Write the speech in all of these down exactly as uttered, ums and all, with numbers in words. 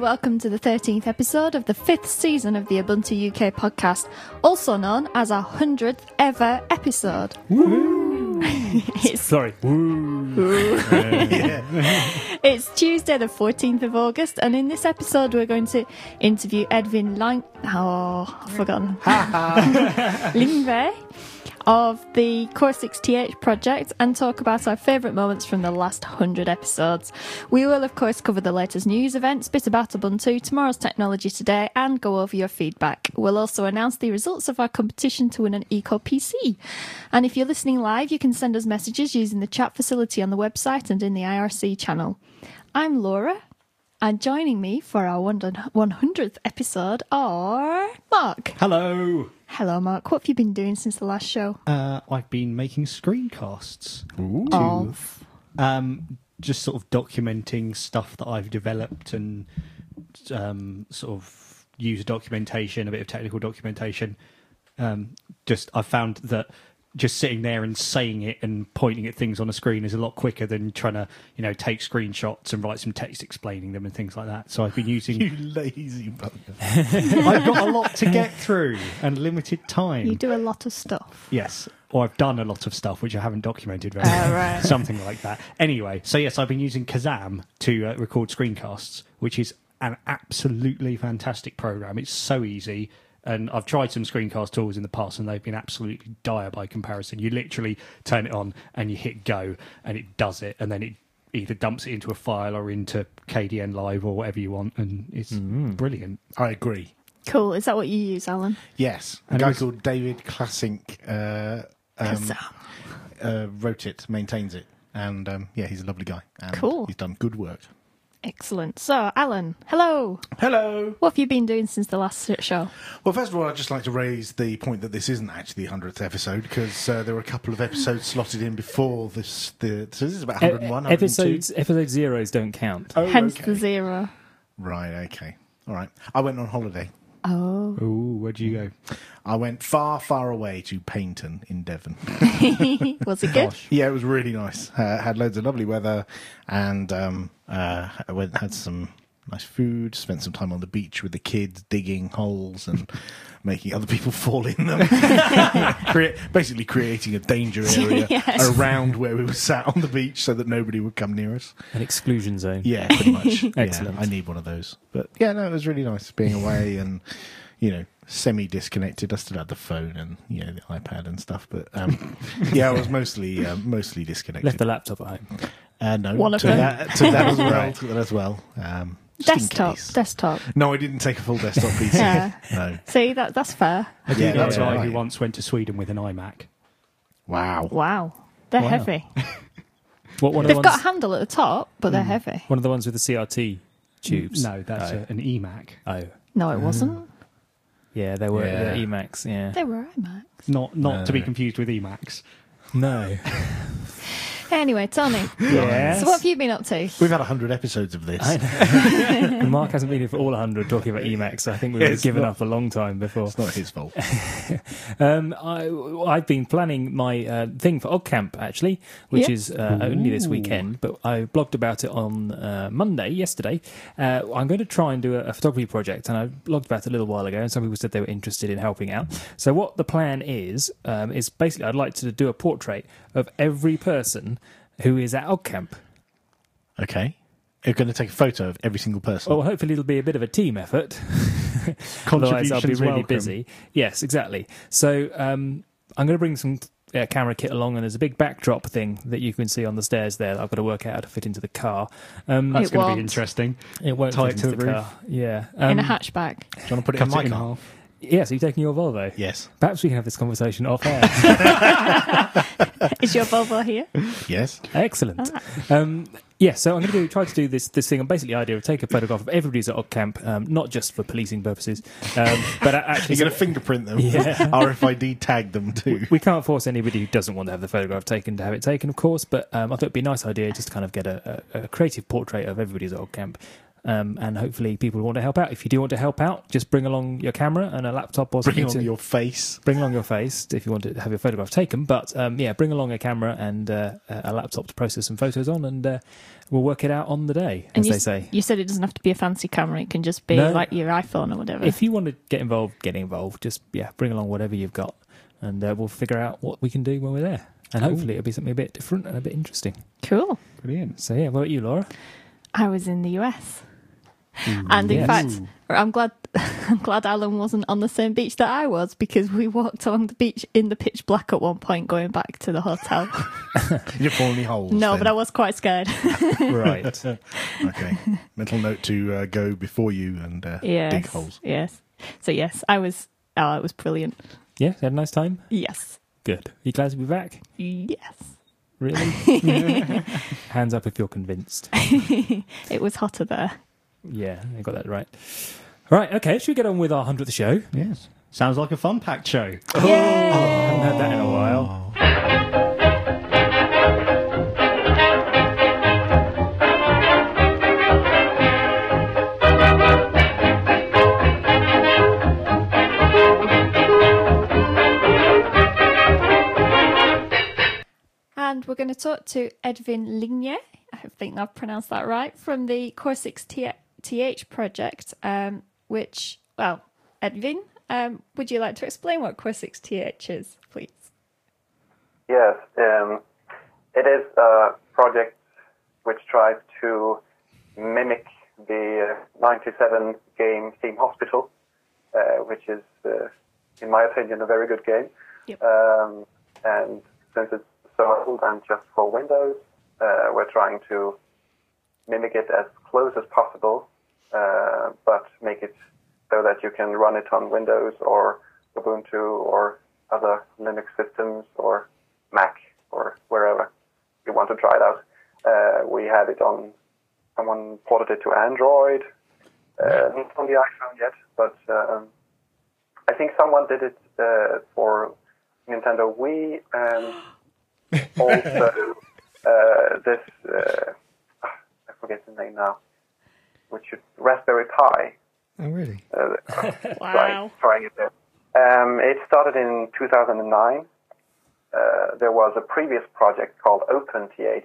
welcome to the thirteenth episode of the fifth season of the Ubuntu U K podcast, also known as our hundredth ever episode. Woo! it's, Sorry. Woo! Yeah. It's Tuesday the fourteenth of August, and in this episode we're going to interview Edwin Lang... Oh, I've forgotten. Lingve of the Core six T H project and talk about our favourite moments from the last one hundred episodes. We will, of course, cover the latest news events, bit about Ubuntu, tomorrow's technology today, and go over your feedback. We'll also announce the results of our competition to win an Eco P C. And if you're listening live, you can send us messages using the chat facility on the website and in the I R C channel. I'm Laura, and joining me for our one hundredth episode are Mark. Hello. Hello, Mark. What have you been doing since the last show? Uh, I've been making screencasts. Ooh. To, Of? um, just sort of documenting stuff that I've developed and um, sort of user documentation, a bit of technical documentation. Um, just I found that just sitting there and saying it and pointing at things on a screen is a lot quicker than trying to, you know, take screenshots and write some text explaining them and things like that. So I've been using... You lazy bugger. I've got a lot to get through and limited time. You do a lot of stuff. Yes. Or I've done a lot of stuff which I haven't documented very Oh, well. right. Something like that. Anyway, so yes, I've been using Kazam to uh, record screencasts, which is an absolutely fantastic program. It's so easy. And I've tried some screencast tools in the past, and they've been absolutely dire by comparison. You literally turn it on and you hit go, and it does it, and then it either dumps it into a file or into K D N Live or whatever you want, and it's Mm. brilliant. I agree. Cool. Is that what you use, Alan? Yes. A And guy it was- called David Classink uh, um, Kazam. uh, wrote it, maintains it. And um, yeah, he's a lovely guy. And Cool. He's done good work. Excellent. So, Alan, hello. Hello. What have you been doing since the last show? Well, first of all, I'd just like to raise the point that this isn't actually the hundredth episode because uh, there were a couple of episodes slotted in before this. The, so this is about one hundred one, E- episodes, episode zeros don't count. Oh, Hence okay. the zero. Right, okay. All right. I went on holiday. Oh. Ooh, where'd you go? I went far, far away to Paignton in Devon. Was it good? Yeah, it was really nice. Uh, had loads of lovely weather, and um, uh, I went had some nice food. Spent some time on the beach with the kids, digging holes and making other people fall in them. Crea- basically, creating a danger area Yes. around where we were sat on the beach, so that nobody would come near us. An exclusion zone. Yeah, pretty much. Excellent. Yeah, I need one of those. But yeah, no, it was really nice being away and you know. Semi-disconnected. I still had the phone and you know the iPad and stuff, but um, yeah, I was mostly uh, mostly disconnected. Left the laptop at home. Uh, no, One of took them. that, took that as well. Right. Took that as well. Um, just in Desktop. case. Desktop. No, I didn't take a full desktop P C. Yeah. No. See, that that's fair. I do Yeah, know a that's guy right. who once went to Sweden with an iMac. Wow. Wow. They're Wow. heavy. What one of They've the got a ones? handle at the top, but they're heavy. One of the ones with the C R T tubes. No, that's Oh. a, an eMac. Oh, No, it wasn't. yeah, they were Yeah. the Emacs. Yeah. They were iMacs. Not not to be No. confused with eMacs. No. Anyway, Tony. Yes. So what have you been up to? We've had a hundred episodes of this. I know. And Mark hasn't been here for all one hundred talking about Emacs. So I think we would have It's given not- up a long time before. It's not his fault. Um, I, I've been planning my uh, thing for OggCamp, actually, which Yeah. is uh, only this weekend, but I blogged about it on uh, Monday, yesterday. Uh, I'm going to try and do a, a photography project, and I blogged about it a little while ago, and some people said they were interested in helping out. So what the plan is, um, is basically I'd like to do a portrait of every person who is at OggCamp. Okay. You're going to take a photo of every single person. Well, hopefully it'll be a bit of a team effort. Otherwise, I'll be Contributions really welcome. busy. Yes, exactly. So um, I'm going to bring some uh, camera kit along, and there's a big backdrop thing that you can see on the stairs there that I've got to work out how to fit into the car. Um, That's It going to won't. be interesting. it won't tie fit it to into the the roof. car. Yeah. In a Um, hatchback. Do you want to put it Cut in my it in car? half. yeah, so you're taking your Volvo? Yes. Perhaps we can have this conversation off air. Is your Volvo here? Yes. Excellent. Um, yeah, so I'm going to do, try to do this this thing. And basically, the idea of take a photograph of everybody who's at OggCamp, um, not just for policing purposes, um, but actually, You're going to fingerprint them. Yeah. R F I D tag them too. we can't force anybody who doesn't want to have the photograph taken to have it taken, of course. But um, I thought it'd be a nice idea just to kind of get a, a, a creative portrait of everybody who's at OggCamp. Um, and hopefully people want to help out. If you do want to help out, just bring along your camera and a laptop or something. Bring along to, your face. Bring along your face if you want to have your photograph taken. But um, yeah, bring along a camera and uh, a laptop to process some photos on, and uh, we'll work it out on the day, and as you, they say. You said it doesn't have to be a fancy camera. It can just be No. like your iPhone or whatever. If you want to get involved, get involved. Just yeah, bring along whatever you've got, and uh, we'll figure out what we can do when we're there. And hopefully it'll be something a bit different and a bit interesting. Cool. Brilliant. So yeah, what about you, Laura? I was in the U S. And in yes. fact, I'm glad I'm glad Alan wasn't on the same beach that I was, because we walked along the beach in the pitch black at one point going back to the hotel. Did you fall any holes? No, then? but I was quite scared. Right. Okay. Mental note to uh, go before you and uh, yes. dig holes. Yes. So yes, I was. Oh, it was brilliant. Yeah, had a nice time? Yes. Good. You glad to be back? Yes. Really? Hands up if you're convinced. It was hotter there. Yeah, I got that right. Right, okay, should we get on with our hundredth show? Yes. Sounds like a fun-packed show. Yay! I haven't had that in a while. And we're going to talk to Edvin Linje, I think I've pronounced that right, from the Core six T H project, um, which, well, Edvin, um, would you like to explain what Core six T H is, please? Yes, um, it is a project which tries to mimic the uh, ninety-seven game Theme Hospital, uh, which is, uh, in my opinion, a very good game. Yep. Um, and since it's so old and just for Windows, uh, we're trying to mimic it as close as possible, uh, but make it so that you can run it on Windows or Ubuntu or other Linux systems or Mac or wherever you want to try it out. Uh, we had it on, someone ported it to Android, uh, not on the iPhone yet, but um, I think someone did it uh, for Nintendo Wii, and also uh, this, uh, I forget the name now, which is Raspberry Pi. Oh, really? Uh, Wow. trying, trying it there. Um, it started in two thousand nine. Uh, there was a previous project called OpenTH,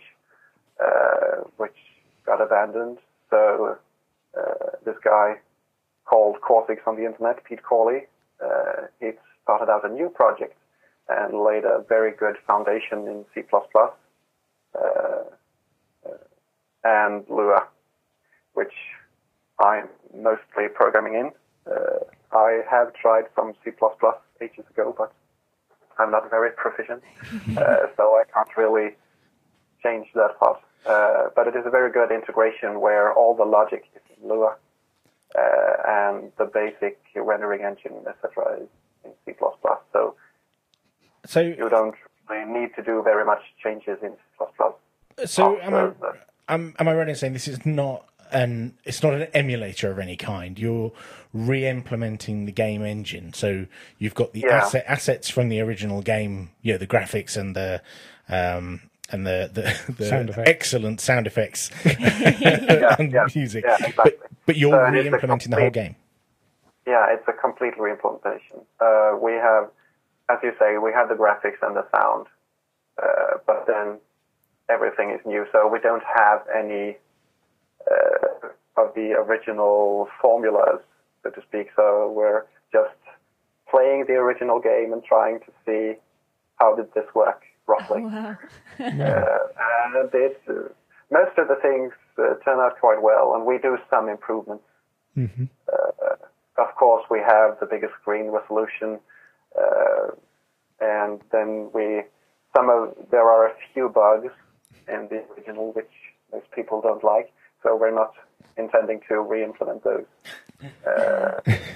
uh, which got abandoned. So uh, this guy called Core six on the internet, Pete Corley, uh, he started out a new project and laid a very good foundation in C plus plus uh, uh, and Lua, which I'm mostly programming in. Uh, I have tried some C plus plus ages ago, but I'm not very proficient, uh, so I can't really change that part. Uh, but it is a very good integration where all the logic is in Lua, uh, and the basic rendering engine, et cetera, is in C plus plus. So, So, you don't really need to do very much changes in C plus plus. so am I, am, am I right in saying this is not an it's not an emulator of any kind? You're re-implementing the game engine, so you've got the Yeah. asset, assets from the original game, you know, the graphics and the um, and the the, the Sound effects. excellent sound effects Yeah, and yeah, music. yeah, exactly. But but you're So it is a re-implementing the whole complete- game. Yeah, it's a complete re-implementation. Uh, we have, as you say, we have the graphics and the sound, uh, but then everything is new. So we don't have any uh, of the original formulas, so to speak. So we're just playing the original game and trying to see how did this work roughly. Wow. Uh, and it, uh, most of the things uh, turn out quite well, and we do some improvements. Mm-hmm. Uh, of course, we have the bigger screen resolution, uh, and then we some of there are a few bugs in the original which most people don't like, so we're not intending to re-implement those. Uh,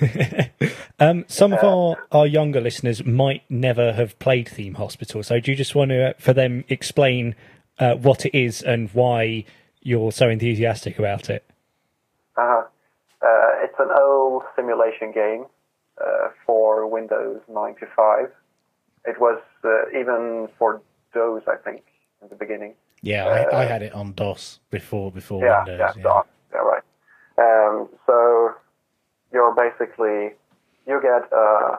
Um, some of our, our younger listeners might never have played Theme Hospital, so do you just want to, uh, for them, explain uh, what it is and why you're so enthusiastic about it? uh, uh, it's an old simulation game uh, for Windows ninety-five. It was uh, even for DOS, I think, in the beginning. Yeah, I, I had it on DOS before before Yeah, Windows. yeah, Yeah. DOS, yeah, right. basically, you get uh,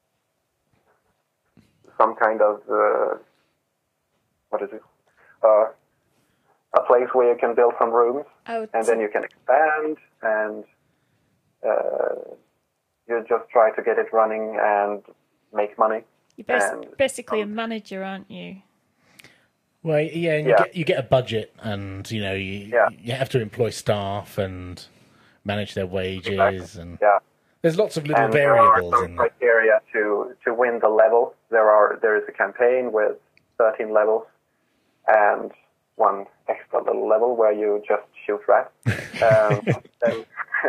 some kind of, uh, what is it? Uh, a place where you can build some rooms, Oh, and then you can expand, and uh, you just try to get it running and make money. You're bas- and, basically um, a manager, aren't you? Well, yeah, and you Yeah. get you get a budget, and you know you Yeah. you have to employ staff and manage their wages, Exactly. and Yeah. there's lots of little And there are variables some in that. criteria to, to win the level. There are there is a campaign with thirteen levels and one extra little level where you just shoot rats. um, and,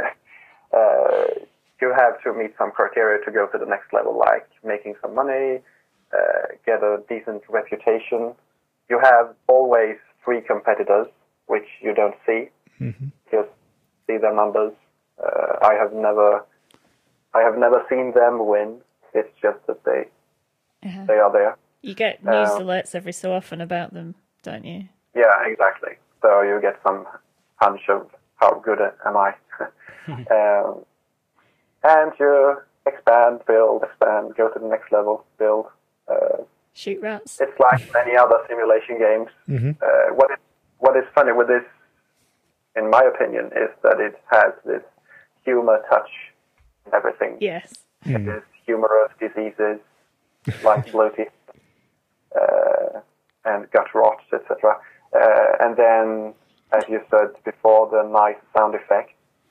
uh, you have to meet some criteria to go to the next level, like making some money, uh, get a decent reputation. You have always three competitors, which you don't see. Mm-hmm. Just see their numbers. Uh, I have never, I have never seen them win. It's just that they, Uh-huh. they are there. You get news Um, alerts every so often about them, don't you? Yeah, exactly. So you get some hunch of how good am I. um, and you expand, build, expand, go to the next level, build. Uh, Shoot rats. it's like many other simulation games. Mm-hmm. Uh, what is what is funny with this, in my opinion, is that it has this humor touch and everything. Yes. It is humorous diseases like bloating uh, and gut rot, et cetera. Uh, and then, as you said before, the nice sound effects.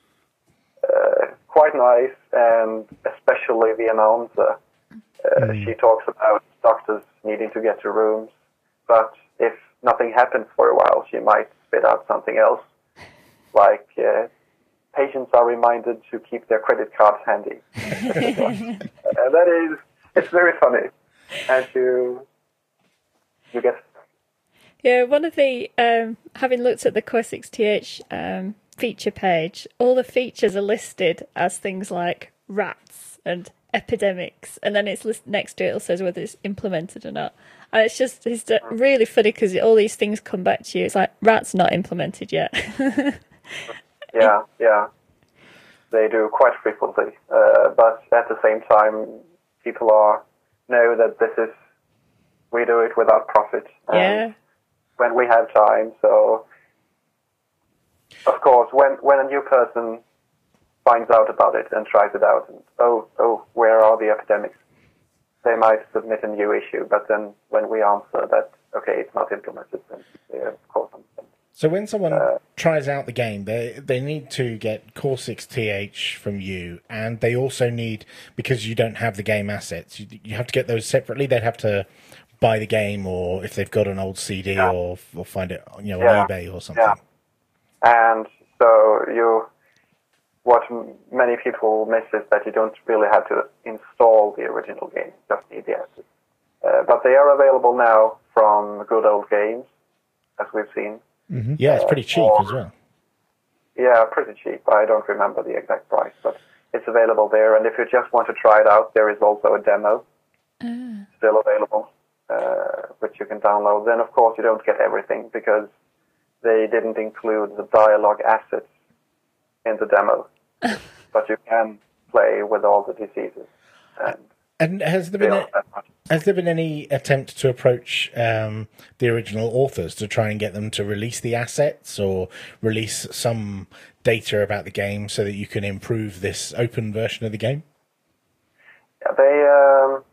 Uh, quite nice, and especially the announcer. Uh, She talks about doctors needing to get to rooms, but if nothing happens for a while, she might spit out something else, like uh, patients are reminded to keep their credit cards handy. uh, that is, it's very funny, and you you get. Yeah, one of the, um, having looked at the Core six T H um, feature page, all the features are listed as things like rats and epidemics, and then it's list- next to it, it says whether it's implemented or not. And it's just it's really funny because all these things come back to you. It's like, rats not implemented yet. Yeah, yeah, they do quite frequently, uh, but at the same time, people are know that this is we do it without profit. and Yeah. When we have time, so of course, when when a new person finds out about it and tries it out, and oh oh, where are the epidemics? They might submit a new issue, but then when we answer that, okay, it's not implemented, then they of course understand. So when someone Uh, tries out the game, they they need to get Core six T H from you, and they also need, because you don't have the game assets, you, you have to get those separately. They'd have to buy the game, or if they've got an old C D, Yeah. or or find it, you know, Yeah. on eBay or something. Yeah. And so you, what m- many people miss is that you don't really have to install the original game, just need the assets. Uh, but they are available now from Good Old Games, as we've seen. Mm-hmm. Yeah, it's pretty cheap or- as well. Yeah, pretty cheap. I don't remember the exact price, but it's available there. And if you just want to try it out, there is also a demo still available, uh, which you can download. Then, of course, you don't get everything because they didn't include the dialogue assets in the demo. But you can play with all the diseases. And And has there they been aren't that much. has there been any attempt to approach um, the original authors to try and get them to release the assets or release some data about the game so that you can improve this open version of the game? Yeah, they, um,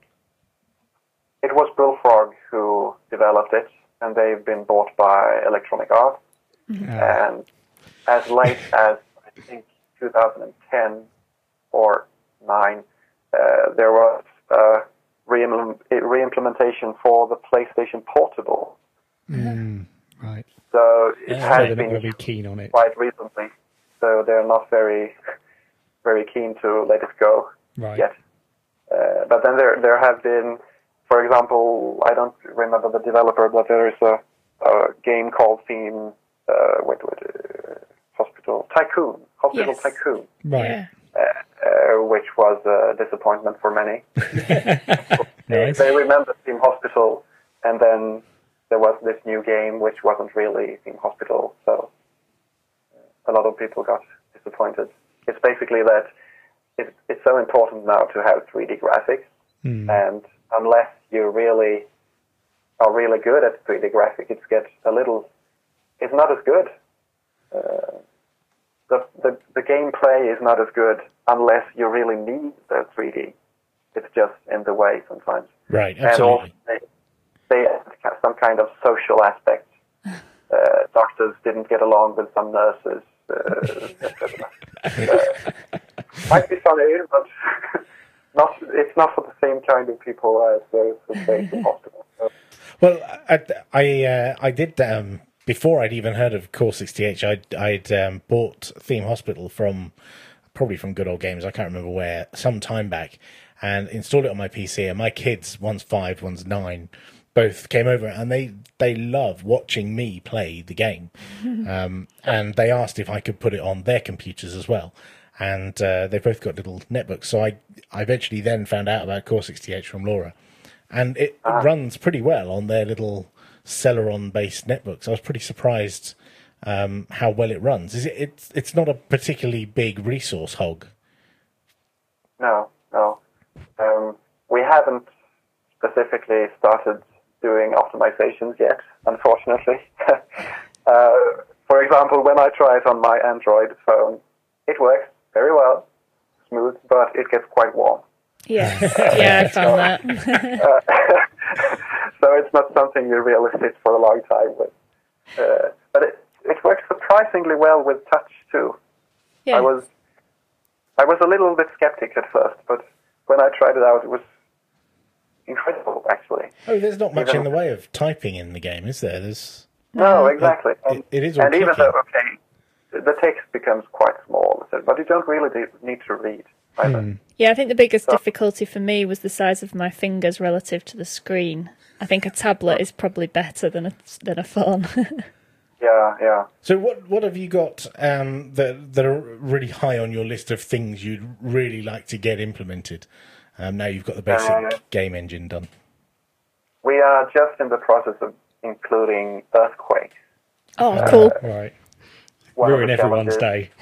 it was Bullfrog who developed it, and they've been bought by Electronic Arts. And as late as, I think, two thousand ten or nine, uh, there was a re- re-implementation for the PlayStation Portable. Right. So it So has they're not been going to be keen on it. quite recently. So they're not very, very keen to let it go Right. yet. Uh, but then there there have been, for example, I don't remember the developer, but there is a, a game called Theme, uh, wait, wait, uh, Hospital Tycoon, Hospital Yes. Tycoon, Right. Yeah. uh, uh, which was a disappointment for many. Nice. They remember Theme Hospital, and then there was this new game which wasn't really Theme Hospital, so uh, a lot of people got disappointed. It's basically that it, it's so important now to have three D graphics, mm. and unless you really are really good at three D graphics, it gets a little. It's not as good. Uh, the, the the gameplay is not as good unless you really need the three D. It's just in the way sometimes. Right, absolutely. And also they, they add some kind of social aspect. Uh, doctors didn't get along with some nurses. Uh, et cetera. uh, might be funny, but not. It's not for the same kind of people as those who stay in hospital. So. Well, I I, uh, I did um, before I'd even heard of Core sixty H. I'd I'd um, bought Theme Hospital from probably from Good Old Games. I can't remember where, some time back, and installed it on my P C. And my kids, one's five, one's nine, both came over, and they they love watching me play the game. Um, and they asked if I could put it on their computers as well. And uh, they both got little netbooks. So I I eventually then found out about Core sixty H from Laura. And it ah. runs pretty well on their little Celeron-based netbooks. I was pretty surprised um, how well it runs. Is it? It's, it's not a particularly big resource hog. No, no. Um, we haven't specifically started doing optimizations yet, unfortunately. uh, for example, when I try it on my Android phone, it works very well, smooth, but it gets quite warm. Yeah, yeah, I found that. uh, so it's not something you really sit for a long time with. Uh, but it, it works surprisingly well with touch too. Yeah. I was I was a little bit skeptic at first, but when I tried it out, it was incredible, actually. Oh, there's not much even, in the way of typing in the game, is there? There's no, exactly. It, it, it is all and clicking. Even though, okay, the text becomes quite small, but you don't really need to read either. Hmm. Yeah, I think the biggest so. difficulty for me was the size of my fingers relative to the screen. I think a tablet is probably better than a than a phone. yeah, yeah. So what what have you got um, that that are really high on your list of things you'd really like to get implemented? Um, now you've got the basic uh, game engine done. We are just in the process of including earthquakes. Oh, uh, cool! Right, ruin everyone's day.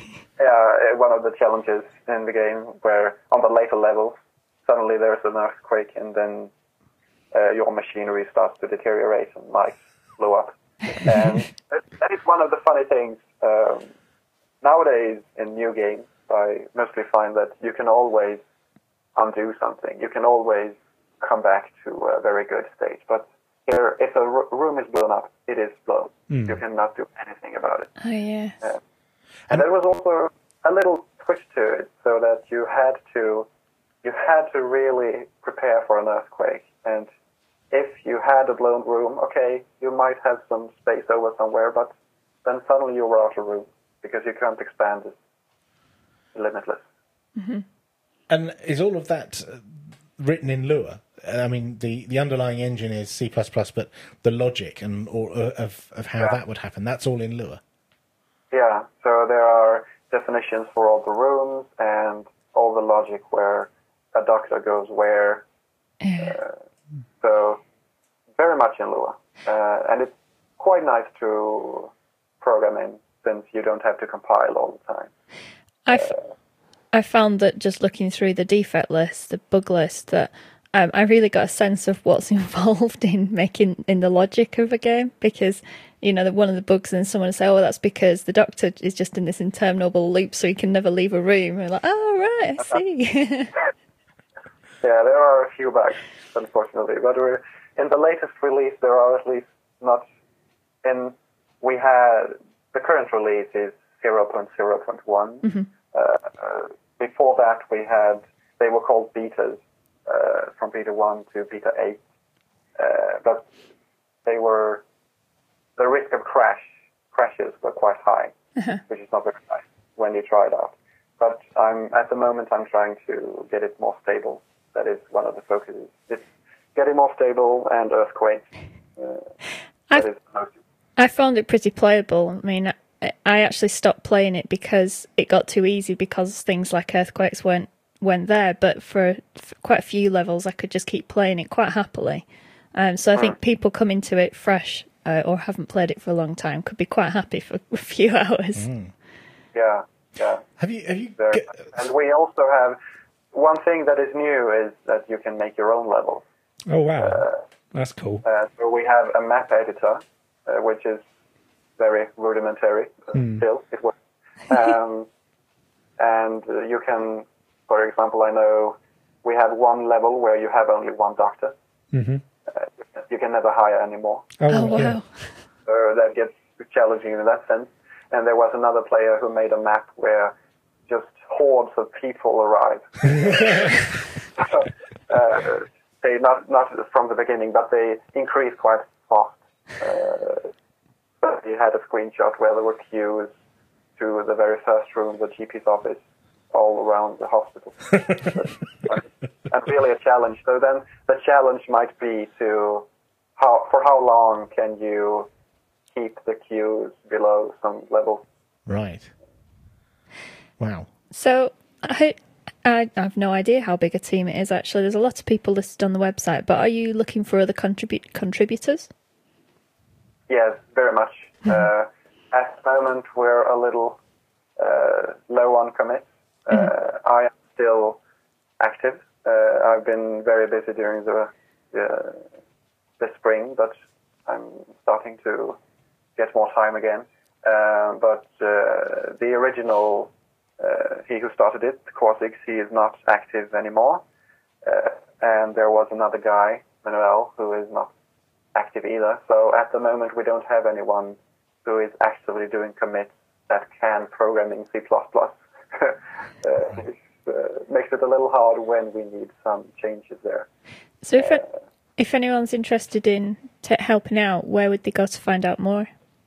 Yeah, one of the challenges in the game where on the later levels, suddenly there's an earthquake and then uh, your machinery starts to deteriorate and lights blow up. And that is one of the funny things. Um, nowadays in new games, I mostly find that you can always undo something. You can always come back to a very good state. But here, if a r- room is blown up, it is blown. Mm. You cannot do anything about it. Oh, yeah. Uh, And there was also a little twist to it, so that you had to you had to really prepare for an earthquake. And if you had a blown room, okay, you might have some space over somewhere, but then suddenly you were out of room because you can't expand it limitless. Mm-hmm. And is all of that written in Lua? I mean, the, the underlying engine is C plus plus, but the logic and or, uh, of of how yeah. that would happen, that's all in Lua. Yeah, so there are definitions for all the rooms and all the logic where a doctor goes where. Uh, so very much in Lua. Uh, and it's quite nice to program in since you don't have to compile all the time. I f- uh, I found that just looking through the defect list, the bug list, that um, I really got a sense of what's involved in making in the logic of a game, because you know, the, one of the bugs, and someone will say, oh, that's because the doctor is just in this interminable loop, so he can never leave a room. And we're like, oh, right, I see. Yeah, there are a few bugs, unfortunately. But we're, in the latest release, there are at least not... in. We had... The current release is zero point zero point one. Mm-hmm. Uh, uh, before that, we had... They were called betas, uh, from beta one to beta eight. Uh, but they were... The risk of crash crashes were quite high, uh-huh. which is not very nice when you try it out. But I'm at the moment I'm trying to get it more stable. That is one of the focuses. It's getting more stable and earthquakes. Uh, that is most... I found it pretty playable. I mean, I, I actually stopped playing it because it got too easy because things like earthquakes weren't weren't there. But for, for quite a few levels, I could just keep playing it quite happily. Um, so I mm. think people come into it fresh. Uh, or haven't played it for a long time, could be quite happy for a few hours. Mm. Yeah, Yeah. Have you? Have you? Very Get, nice. And we also have one thing that is new is that you can make your own levels. oh wow, Uh, that's cool. Uh, so we have a map editor, uh, which is very rudimentary. Uh, Hmm. Still, it works. Um, and uh, you can, for example, I know we have one level where you have only one doctor. Mm-hmm. Uh, you can never hire anymore. Oh, wow. yeah. So that gets challenging in that sense. And there was another player who made a map where just hordes of people arrived. uh, they not not from the beginning, but they increased quite fast. Uh, but he had a screenshot where there were queues to the very first room, the G P's office, all around the hospital. And really a challenge. So then the challenge might be to how for how long can you keep the queues below some level? Right. Wow. So I, I I have no idea how big a team it is. Actually, there's a lot of people listed on the website. But are you looking for other contribute contributors? Yes, very much. Uh, at the moment, we're a little uh, low on commits. Uh, I am still active. Uh, I've been very busy during the the, the spring, but I'm starting to get more time again. Uh, but uh, the original, uh, he who started it, Corsix, he is not active anymore. Uh, and there was another guy, Manuel, who is not active either. So at the moment, we don't have anyone who is actively doing commits that can program in C plus plus. uh, it uh, makes it a little hard when we need some changes there. So if it, if anyone's interested in t- helping out, where would they go to find out more?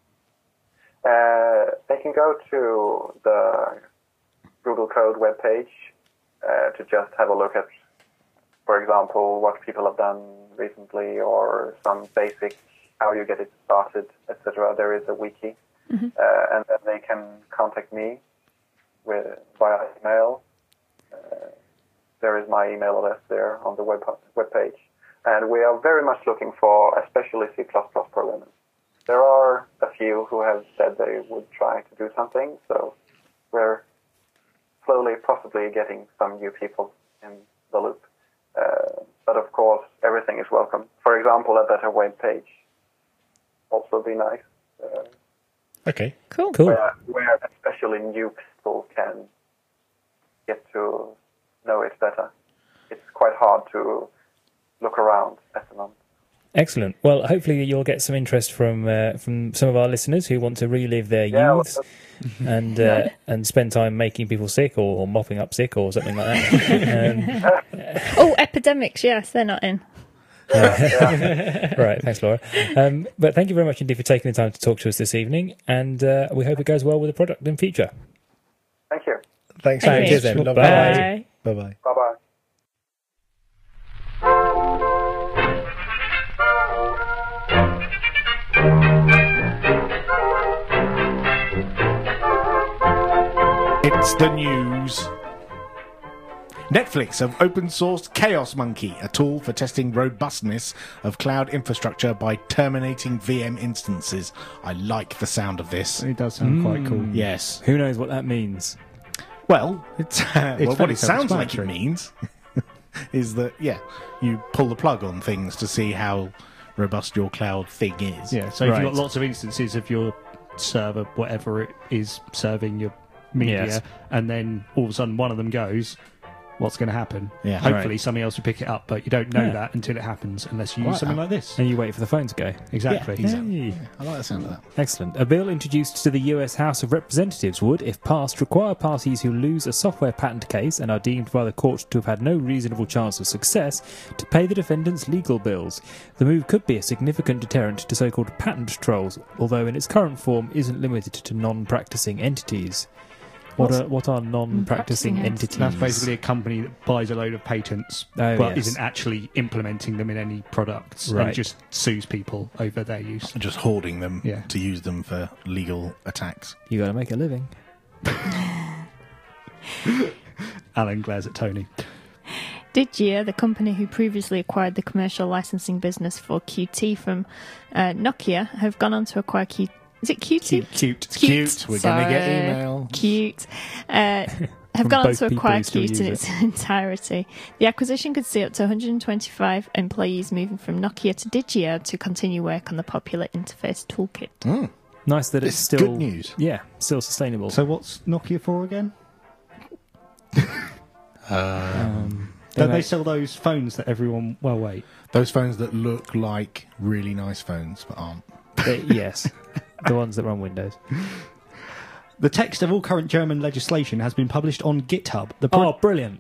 Uh, they can go to the Google Code webpage uh, to just have a look at, for example, what people have done recently or some basic how you get it started, et cetera. There is a wiki, mm-hmm. uh, and then they can contact me with via email. Uh, there is my email address there on the web webpage, and we are very much looking for especially C plus plus programmers. There are a few who have said they would try to do something, so we're slowly possibly getting some new people in the loop. Uh, but of course, everything is welcome. For example, a better web page also be nice. Uh, Okay. Cool. Cool. where, where especially new people can get to know it better. It's quite hard to look around at the moment. Excellent. Well, hopefully you'll get some interest from uh, from some of our listeners who want to relive their Yeah, youths and uh, and spend time making people sick or, or mopping up sick or something like that. um, Oh, epidemics. Yes, they're not in. right, thanks, Laura. Um, but thank you very much indeed for taking the time to talk to us this evening, and uh, we hope it goes well with the product in future. Thank you. Thanks. Thank Cheers you. then. Bye. Bye. Bye bye. Bye-bye. It's the news. Netflix have open-sourced Chaos Monkey, a tool for testing robustness of cloud infrastructure by terminating V M instances. I like the sound of this. It does sound quite cool. Yes. Who knows what that means? Well, it's, uh, It's well, what fairly it sounds like it self-explanatory. means is that, yeah, you pull the plug on things to see how robust your cloud thing is. Yeah, so if Right. you've got lots of instances of your server, whatever it is, serving your media, Yes. and then all of a sudden one of them goes, what's going to happen? Yeah. Hopefully Right. something else will pick it up, but you don't know Yeah. that until it happens unless you use Right. something like this. And you wait for the phone to go. Exactly. Yeah, exactly. Hey. I like the sound of that. Excellent. A bill introduced to the U S House of Representatives would, if passed, require parties who lose a software patent case and are deemed by the court to have had no reasonable chance of success to pay the defendant's legal bills. The move could be a significant deterrent to so-called patent trolls, although in its current form isn't limited to non-practicing entities. What What's- are, what are non-practicing Practicing entities? That's basically a company that buys a load of patents Oh, but yes. isn't actually implementing them in any products Right. and just sues people over their use. Just hoarding them Yeah. to use them for legal attacks. You got to make a living. Alan glares at Tony. Digia, the company who previously acquired the commercial licensing business for Qt from uh, Nokia, have gone on to acquire Q- Is it Qt? Cute. Cute. We're going to get Sorry. email. Cute. Uh, have From gone on both to people acquire who still Qt in use its entirety. The acquisition could see up to one hundred twenty-five employees moving from Nokia to Digia to continue work on the popular interface toolkit. Mm. Nice that it's It's still good news. Yeah, still sustainable. So what's Nokia for again? um, Don't they make- sell those phones that everyone... Well, wait. Those phones that look like really nice phones but aren't. they- yes, the ones that run Windows. The text of all current German legislation has been published on GitHub. The pro- Oh, brilliant!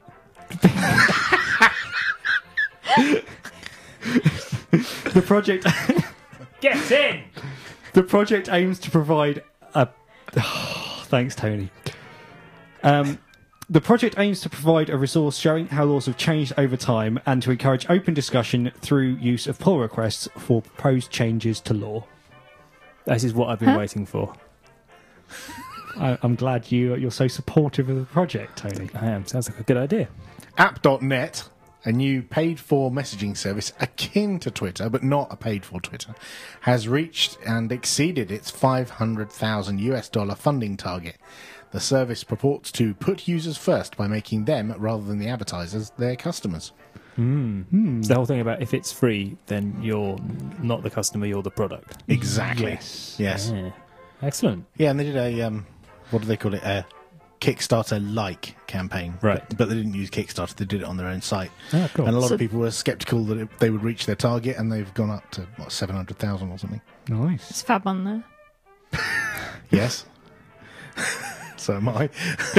The project... Get in. The project aims to provide a. Oh, thanks, Tony. Um, the project aims to provide a resource showing how laws have changed over time and to encourage open discussion through use of pull requests for proposed changes to law. This is what I've been Huh? waiting for. I, I'm glad you you're so supportive of the project, Tony. I am. Sounds like a good idea. App dot net, a new paid-for messaging service akin to Twitter, but not a paid-for Twitter, has reached and exceeded its five hundred thousand U S dollar funding target. The service purports to put users first by making them, rather than the advertisers, their customers. Mm. It's the whole thing about if it's free, then you're not the customer, you're the product. Exactly. Yes. Yes. Yeah. Excellent. Yeah, and they did a, um, what do they call it? A Kickstarter-like campaign. Right. But, but they didn't use Kickstarter, they did it on their own site. Oh, cool. And a lot So- of people were sceptical that it, they would reach their target, and they've gone up to, what, seven hundred thousand or something. Nice. It's fab on there. Yes. So am I.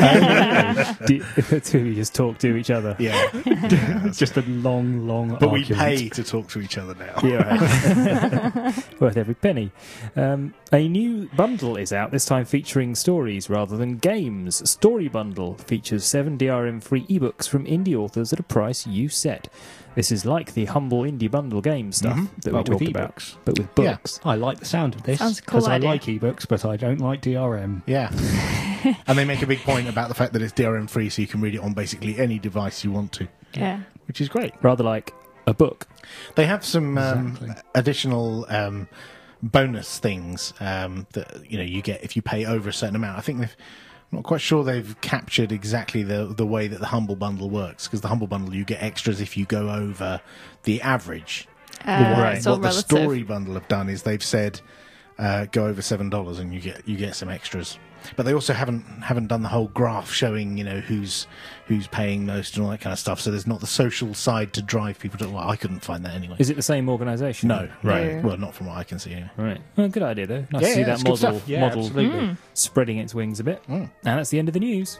Do you, the two of you just talk to each other. Yeah. Just a long, long But we argument. pay to talk to each other now. Yeah, right. Worth every penny. Um, a new bundle is out, this time featuring stories rather than games. Story Bundle features seven D R M-free ebooks from indie authors at a price you set. This is like the humble indie bundle game stuff Mhm. that But we with talked about, ebooks. but with Yeah. books. I like the sound of this Sounds a cool because I idea. like ebooks, but I don't like D R M. Yeah. And they make a big point about the fact that it's D R M free, so you can read it on basically any device you want to, Yeah. which is great. Rather like a book. They have some um, Exactly. additional um, bonus things um, that you know you get if you pay over a certain amount. I think they've. I'm not quite sure they've captured exactly the the way that the Humble Bundle works, because the Humble Bundle you get extras if you go over the average. Uh, Right. It's all What the relative. Story Bundle have done is they've said uh, go over seven dollars and you get you get some extras. But they also haven't haven't done the whole graph showing you know who's who's paying most and all that kind of stuff. So there's not the social side to drive people to. Well, I couldn't find that anyway. Is it the same organisation? No, Right. No. Well, not from what I can see. Anyway. Right. Well, good idea, though. Nice Yeah, to see yeah, that it's good model, stuff. Yeah, model absolutely. spreading its wings a bit. Mm. And that's the end of the news.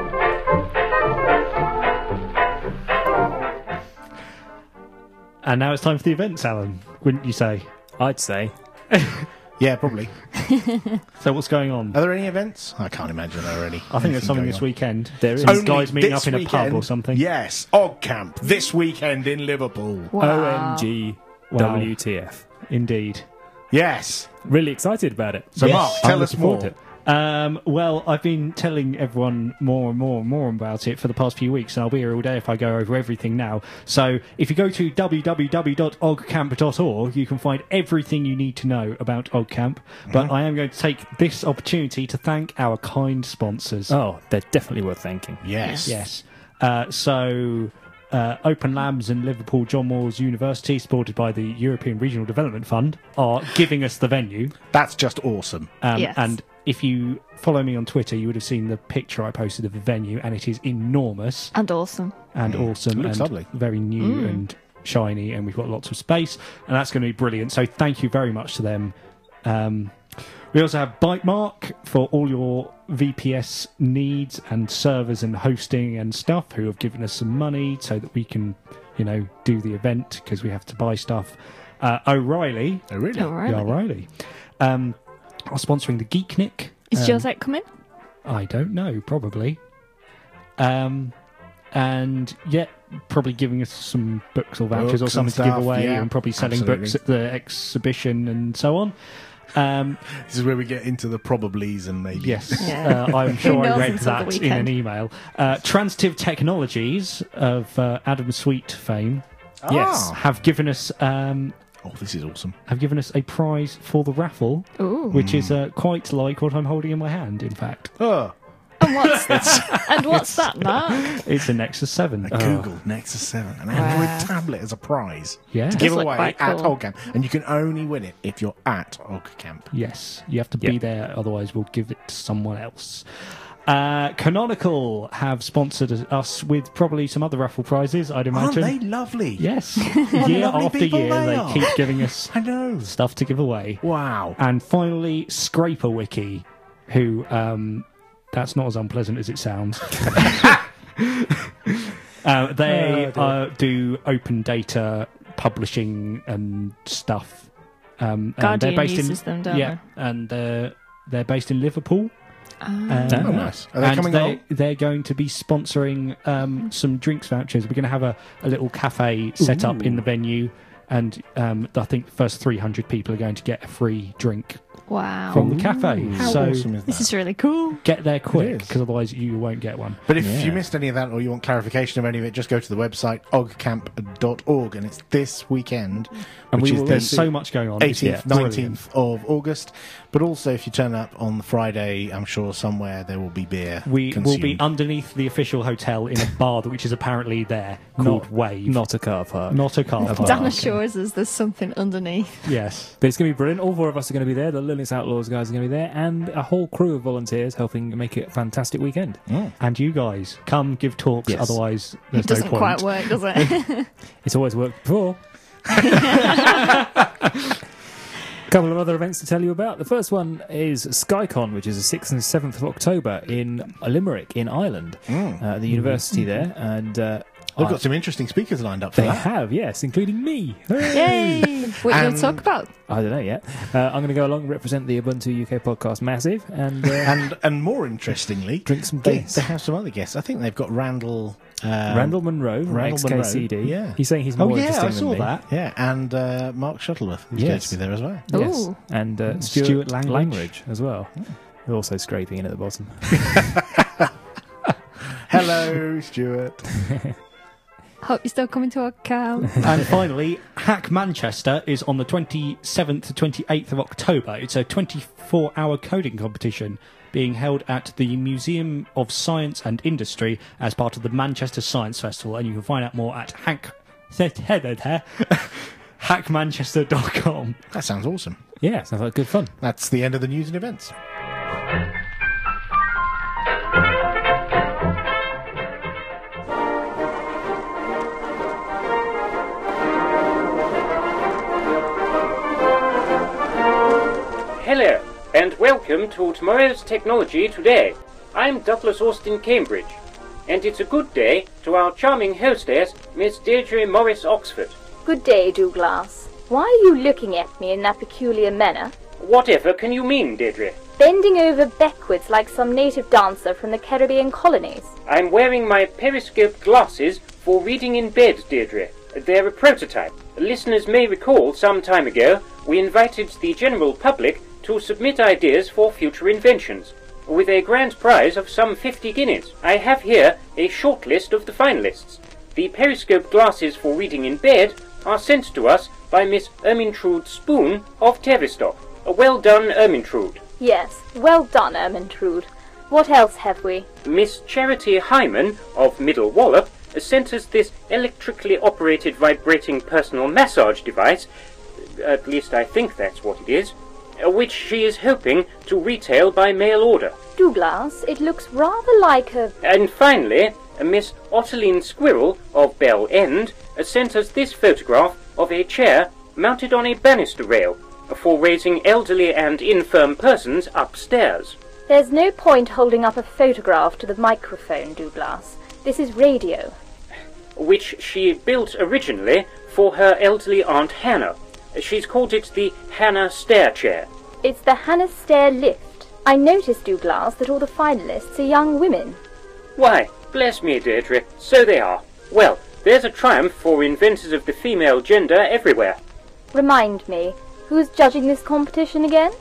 And now it's time for the events, Alan, wouldn't you say? I'd say. Yeah, probably. So what's going on? Are there any events? I can't imagine there are any. I think there's something this week. weekend. There is. Some Only guys meeting this up in a pub or weekend. something. Yes, Og Camp this weekend in Liverpool. O Wow. M G Wow. W T F. Indeed. Yes. Really excited about it. So Yes. Mark, I'm tell us looking forward more. to it. Um, well, I've been telling everyone more and more and more about it for the past few weeks, and I'll be here all day if I go over everything now. So if you go to w w w dot og camp dot org, you can find everything you need to know about OgCamp. But I am going to take this opportunity to thank our kind sponsors. Oh, they're definitely worth thanking. Yes. Yes. Uh, so, uh, Open Labs and Liverpool John Moores University, supported by the European Regional Development Fund, are giving us the venue. That's just awesome. Um, Yes. And if you follow me on Twitter, you would have seen the picture I posted of the venue, and it is enormous And awesome. and Mm. awesome It looks and lovely. very new and shiny, and we've got lots of space, and that's going to be brilliant. So thank you very much to them. Um, we also have Bytemark for all your V P S needs and servers and hosting and stuff, who have given us some money so that we can, you know, do the event because we have to buy stuff. Uh, O'Reilly, Oh, really? All right. yeah, O'Reilly, um, are sponsoring the Geeknik. Is Um, Josette coming? I don't know, probably. Um, and yet, probably giving us some books or vouchers or Books something and to give stuff, away, yeah, and probably selling absolutely. books at the exhibition and so on. Um, This is where we get into the probablys and maybe. yes, Yeah. uh, I'm sure Who I knows read until the that in an weekend. email. Uh, Transitive Technologies of uh, Adam Sweet fame Yes. Ah. have given us um, Oh, this is awesome. have given us a prize for the raffle. Ooh. which is uh, quite like what I'm holding in my hand, in fact. Oh, And what's that? And what's that, Mark? It's a Nexus seven. a Google Nexus seven, an Android tablet as a prize Yeah. to give look away quite at cool. OggCamp, and you can only win it if you're at OggCamp. Yes, you have to be Yep. there, otherwise we'll give it to someone else. Uh, Canonical have sponsored us with probably some other raffle prizes, I'd Aren't imagine. they lovely? Yes. What year lovely after people year, they they are. keep giving us I know. stuff to give away. Wow. And finally, Scraper Wiki, who, um, that's not as unpleasant as it sounds. uh, they Oh, uh, do open data publishing and stuff. Um, and Guardian they're based uses in, them, don't yeah, and they're, they're based in Liverpool. Um, Oh, nice. Are they and coming they, along? they're going to be sponsoring um, some drinks vouchers. We're going to have a, a little cafe set up in the venue, and um, I think the first three hundred people are going to get a free drink Wow. from the cafe. How so awesome is that? This is really cool. get there quick, It is. because otherwise you won't get one. But if Yeah. you missed any of that or you want clarification of any of it, just go to the website oggcamp dot org, and it's this weekend, And which we is will- the There's so much going on. It's eighteenth, brilliant. nineteenth of August. But also, if you turn up on the Friday, I'm sure somewhere there will be beer. We will be consumed. underneath the official hotel in a bar that which is apparently there called Not- Wave. Not a car park. Not a car park. Dan assures us there's something underneath. Yes. But it's going to be brilliant. All four of us are going to be there. The Linux Outlaws guys are going to be there, and a whole crew of volunteers helping make it a fantastic weekend. And you guys, come give talks, Yes. otherwise It there's doesn't no point. quite work, does it? It's always worked before. A couple of other events to tell you about. The first one is SkyCon, which is the sixth and seventh of October in Limerick, in Ireland, uh, at the university there. And uh, They've I- got some interesting speakers lined up for they that. have, yes, including me. Yay! What are you going And- to talk about? I don't know yet. Uh, I'm going to go along and represent the Ubuntu U K podcast Massive and uh, And and more interestingly, drink some they, guests. they have some other guests. I think they've got Randall. Um, Randall Monroe from Randall X K C D. Monroe, yeah. He's saying he's Oh more yeah, interesting I saw than me. that. Yeah, and uh, Mark Shuttleworth is going Yes. to be there as well. Yes. Ooh. And uh, Stuart, Stuart Langridge. Langridge as well. They're also scraping in at the bottom. Hello, Stuart. Hope you're still coming to our camp. And finally, Hack Manchester is on the twenty-seventh to twenty-eighth of October. It's a twenty-four hour coding competition being held at the Museum of Science and Industry as part of the Manchester Science Festival. And you can find out more at hack hack manchester dot com. That sounds awesome. Yeah, sounds like good fun. That's the end of the news and events. Hello, and welcome to Tomorrow's Technology Today. I'm Douglas Austin Cambridge, and it's a good day to our charming hostess, Miss Deirdre Morris Oxford. Good day, Douglas. Why are you looking at me in that peculiar manner? Whatever can you mean, Deirdre? Bending over backwards like some native dancer from the Caribbean colonies. I'm wearing my periscope glasses for reading in bed, Deirdre. They're a prototype. Listeners may recall some time ago we invited the general public to submit ideas for future inventions, with a grand prize of some fifty guineas. I have here a short list of the finalists. The periscope glasses for reading in bed are sent to us by Miss Ermintrude Spoon of Tavistock. Well done, Ermintrude. Yes, well done, Ermintrude. What else have we? Miss Charity Hyman of Middle Wallop sent us this electrically operated vibrating personal massage device, at least I think that's what it is, which she is hoping to retail by mail order. Douglas, it looks rather like a... And finally, Miss Ottiline Squirrel of Bell End sent us this photograph of a chair mounted on a banister rail for raising elderly and infirm persons upstairs. There's no point holding up a photograph to the microphone, Douglas. This is radio. Which she built originally for her elderly Aunt Hannah. She's called it the Hannah Stair Chair. It's the Hannah Stair Lift. I noticed, Douglas, that all the finalists are young women. Why, bless me, Deirdre, so they are. Well, there's a triumph for inventors of the female gender everywhere. Remind me, who's judging this competition again?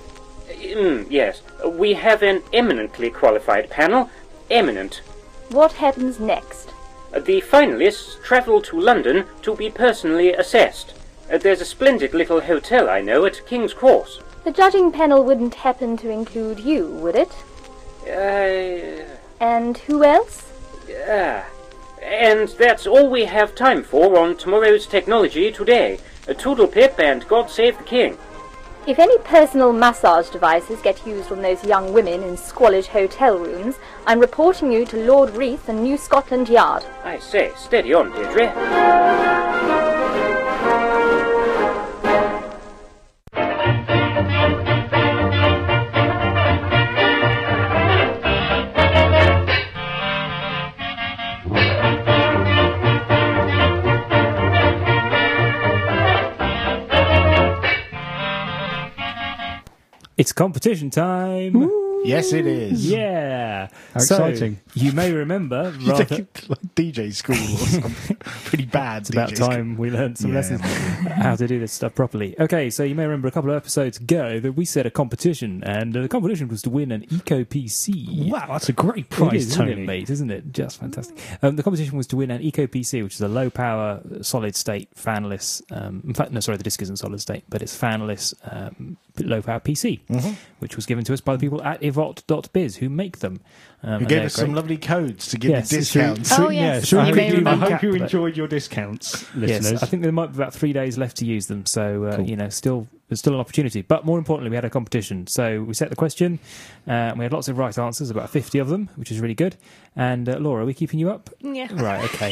Mm, yes, we have an eminently qualified panel. Eminent. What happens next? The finalists travel to London to be personally assessed. There's a splendid little hotel I know at King's Cross. The judging panel wouldn't happen to include you, would it? Uh, And who else? ah. And that's all we have time for on tomorrow's Technology Today. A Toodle Pip and God Save the King. If any personal massage devices get used on those young women in squalid hotel rooms, I'm reporting you to Lord Reith and New Scotland Yard. I say, steady on, Deirdre. It's competition time. Yes, it is. Yeah. How So, exciting. You may remember, You rather, take it like D J school or something. Pretty bad. it's about D J school. time we learned some Yeah. lessons how to do this stuff properly. Okay, so you may remember a couple of episodes ago that we set a competition, and uh, the competition was to win an Eco P C. Wow, that's a great It prize, is, isn't Tony. it, mate? Isn't it? Just fantastic. Um, the competition was to win an Eco P C, which is a low power, solid state, fanless. Um, in fact, no, sorry, the disc isn't solid state, but it's fanless, um, low power P C, Mm-hmm. which was given to us by the people at evot dot biz who make them. Um, Who and gave they're us some great. lovely codes to give Yes, you it's true. discounts. Oh, yes. sure I you hope, may you, I remember hope you that. enjoyed your discounts, listeners. Yes, I think there might be about three days left to use them, so uh, Cool. you know, still there's still an opportunity. But more importantly, we had a competition, so we set the question, uh, and we had lots of right answers, about fifty of them, which is really good. And uh, Laura, are we keeping you up? Yeah. Right, okay.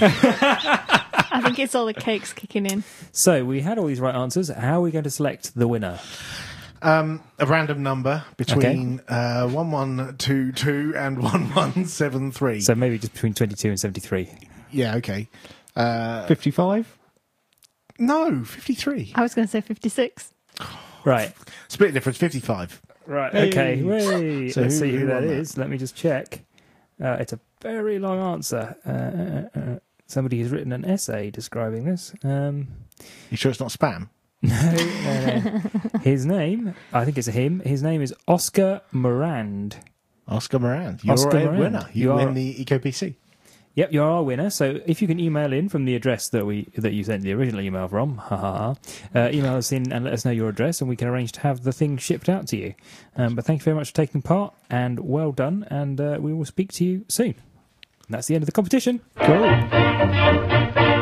I think it's all the cakes kicking in. So we had all these right answers. How are we going to select the winner? Um, a random number between uh, one one two two and one one seven three. So maybe just between twenty-two and seventy-three. Yeah, okay. Uh, fifty-five? no, fifty-three. I was going to say fifty-six. Right. Split difference, fifty-five. Right. Hey. Okay. Wait. So Let's who- see who, who that won that? is. Let me just check. Uh, it's a very long answer. Uh, uh, uh, somebody has written an essay describing this. Um, You sure it's not spam? no, no, no. His name, I think it's a him. His name is Oscar Morand. Oscar Moran. You're Oscar a Moran. winner. You, You win are- the Eco P C. Yep, you're our winner. So if you can email in from the address that we that you sent the original email from, ha ha ha, uh, email us in and let us know your address, and we can arrange to have the thing shipped out to you. Um, but thank you very much for taking part, and well done. And uh, we will speak to you soon. And that's the end of the competition. Cool.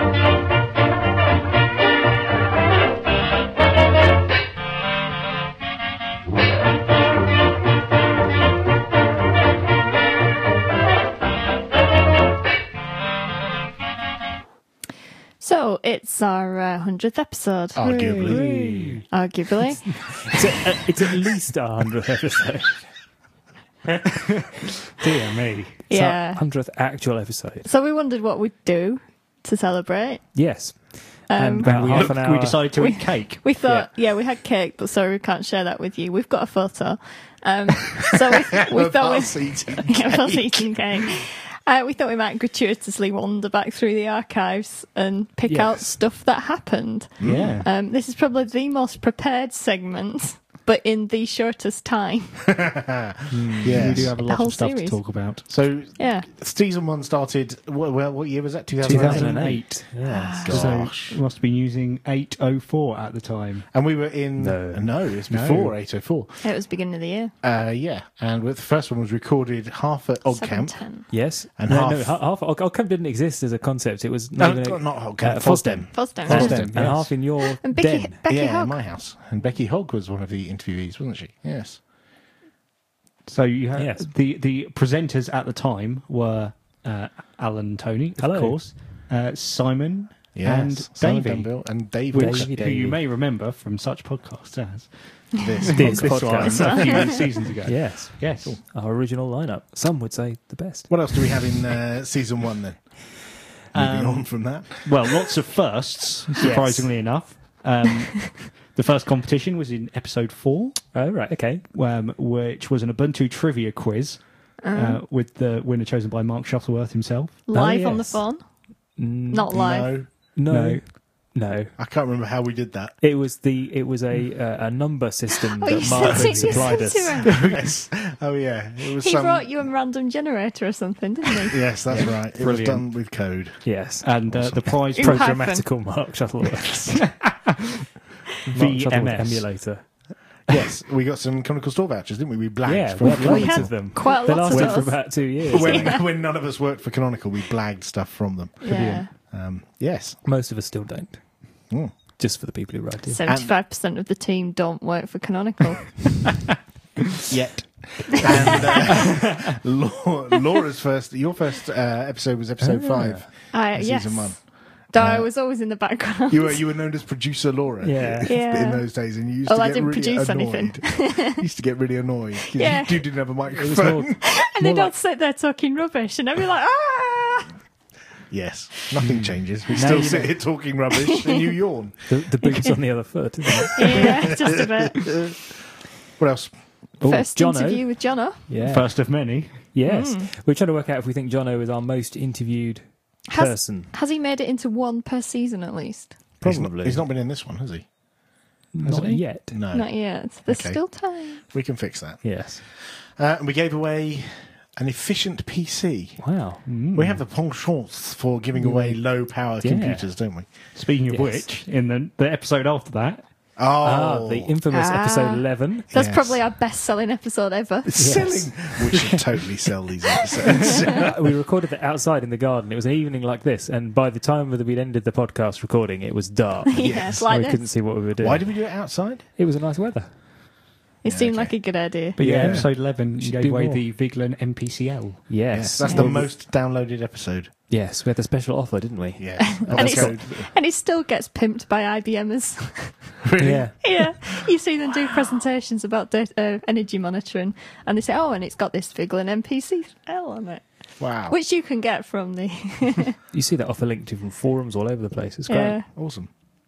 So it's our uh, hundredth episode. Arguably. Arguably. It's, a, it's at least our hundredth episode. Dear me. It's Yeah. our hundredth actual episode. So we wondered what we'd do to celebrate. Yes. Um, And about We, half an hour. we decided to We- eat cake. We thought, yeah. we had cake, but sorry, we can't share that with you. We've got a photo. Um, so we, we thought Us we eating yeah, us cake. eating cake. Uh, we thought we might gratuitously wander back through the archives and pick Yes. out stuff that happened. Yeah. Um, this is probably the most prepared segment, but in the shortest time. Yes. We do have a lot whole of stuff series. to talk about. So Yeah. season one started. Well, well what year was that? two two thousand thousand eight. eight. Yes. Gosh. So we must have been using eight oh four at the time. And we were in. No. no, it's No. before eight oh four. It was beginning of the year. Uh, yeah, and with, the first one was recorded half at Odd seven Camp. ten. Yes. And no, half- no, ha- half Old Camp didn't exist as a concept. It was No, not, even a- not Odd uh, Camp. Fosdem. Fosdem. Fosdem. Fosdem. And yes. half in your And Becky, den. Becky yeah, Hogg. in my house. And Becky Hogg was one of the interviewees, wasn't she? Yes. So you had Yes. the the presenters at the time were uh, Alan and Tony, of Hello. course, uh, Simon Yes. and Simon Davey, Dunville and Dave which, Wilson. Davey, who you Davey. may remember from such podcasts as This, This this podcast. one a few seasons ago. Yes. Yes. Our original lineup. Some would say the best. What else do we have in uh, season one then? Moving Um, on from that. Well, lots of firsts, surprisingly enough. Um, the first competition was in episode four, Oh, right. Okay. um, which was an Ubuntu trivia quiz uh, with the winner chosen by Mark Shuttleworth himself. Live Oh, on the yes. phone. Mm, Not live. No, No. No. No. I can't remember how we did that. It was the it was a uh, a number system Oh, you that Mark sent had it, you supplied sent us. it around. yes. Oh yeah, it was He some. wrote you a random generator or something, didn't he? Yes, that's right. It was Brilliant. done with code. Yes. And uh, the prize In pro- Python. Programmatical Mark Shuttleworth. Mark V M Shuttleworth S. emulator. Yes, we got some Canonical store vouchers, didn't we? We blagged Yeah, from we had loads had of them. quite a They lot of lasted for those. about two years. when, when none of us worked for Canonical, we blagged stuff from them. Yeah. Um, yes. Most of us still don't. Mm. Just for the people who write it. seventy-five percent of the team don't work for Canonical. Yet. And uh, Laura, Laura's first, your first uh, episode was episode Ah. five, I, of yes. season one. Though Uh, I was always in the background. You were you were known as producer Laura. Yeah. Yeah. In those days, and you used Well, to I get didn't really produce annoyed. anything. You used to get really annoyed. 'cause Yeah. You, you didn't have a It was microphone. more, and they more don't like- sit there talking rubbish, and I'd be like, ah! Yes. Nothing changes. We Now still you sit know. here talking rubbish, and you yawn. the, the boot's on the other foot, isn't it? Yeah, just a bit. What else? Oh, First Jono. interview with Jono. Yeah. First of many. Yes. Hmm. We're trying to work out if we think Jono is our most interviewed Has, person. has he made it into one per season at least? He's not, Probably. he's not been in this one, has he? Not Hasn't he? yet. No. Not yet. There's Okay. still time. We can fix that. Yes. Uh, and we gave away an efficient P C. Wow. We have the penchant for giving away low-power Yeah. computers, don't we? Speaking of Yes. which, in the, the episode after that, Oh, Ah, the infamous Ah. episode eleven. That's Yes. probably our best-selling episode ever. selling. We should totally sell these episodes. Uh, we recorded it outside in the garden. It was an evening like this, and by the time that we'd ended the podcast recording, it was dark. Yeah, it's like we this. couldn't see what we were doing. Why did we do it outside? It was a nice weather. It Yeah, seemed okay. like a good idea. but yeah, Yeah. episode eleven Should gave do away more. the Vigeland M P C L. Yes. Yes, that's Yeah. the most downloaded episode. Yes, we had the special offer, didn't we? Yes. And it's, Episode- and it still gets pimped by I B Mers. Really? Yeah. Yeah, you see them do presentations about data, uh, energy monitoring, and they say, "Oh, and it's got this Vigeland M P C L on it," Wow. which you can get from the You see that offer linked to from forums all over the place. It's great. yeah. Awesome.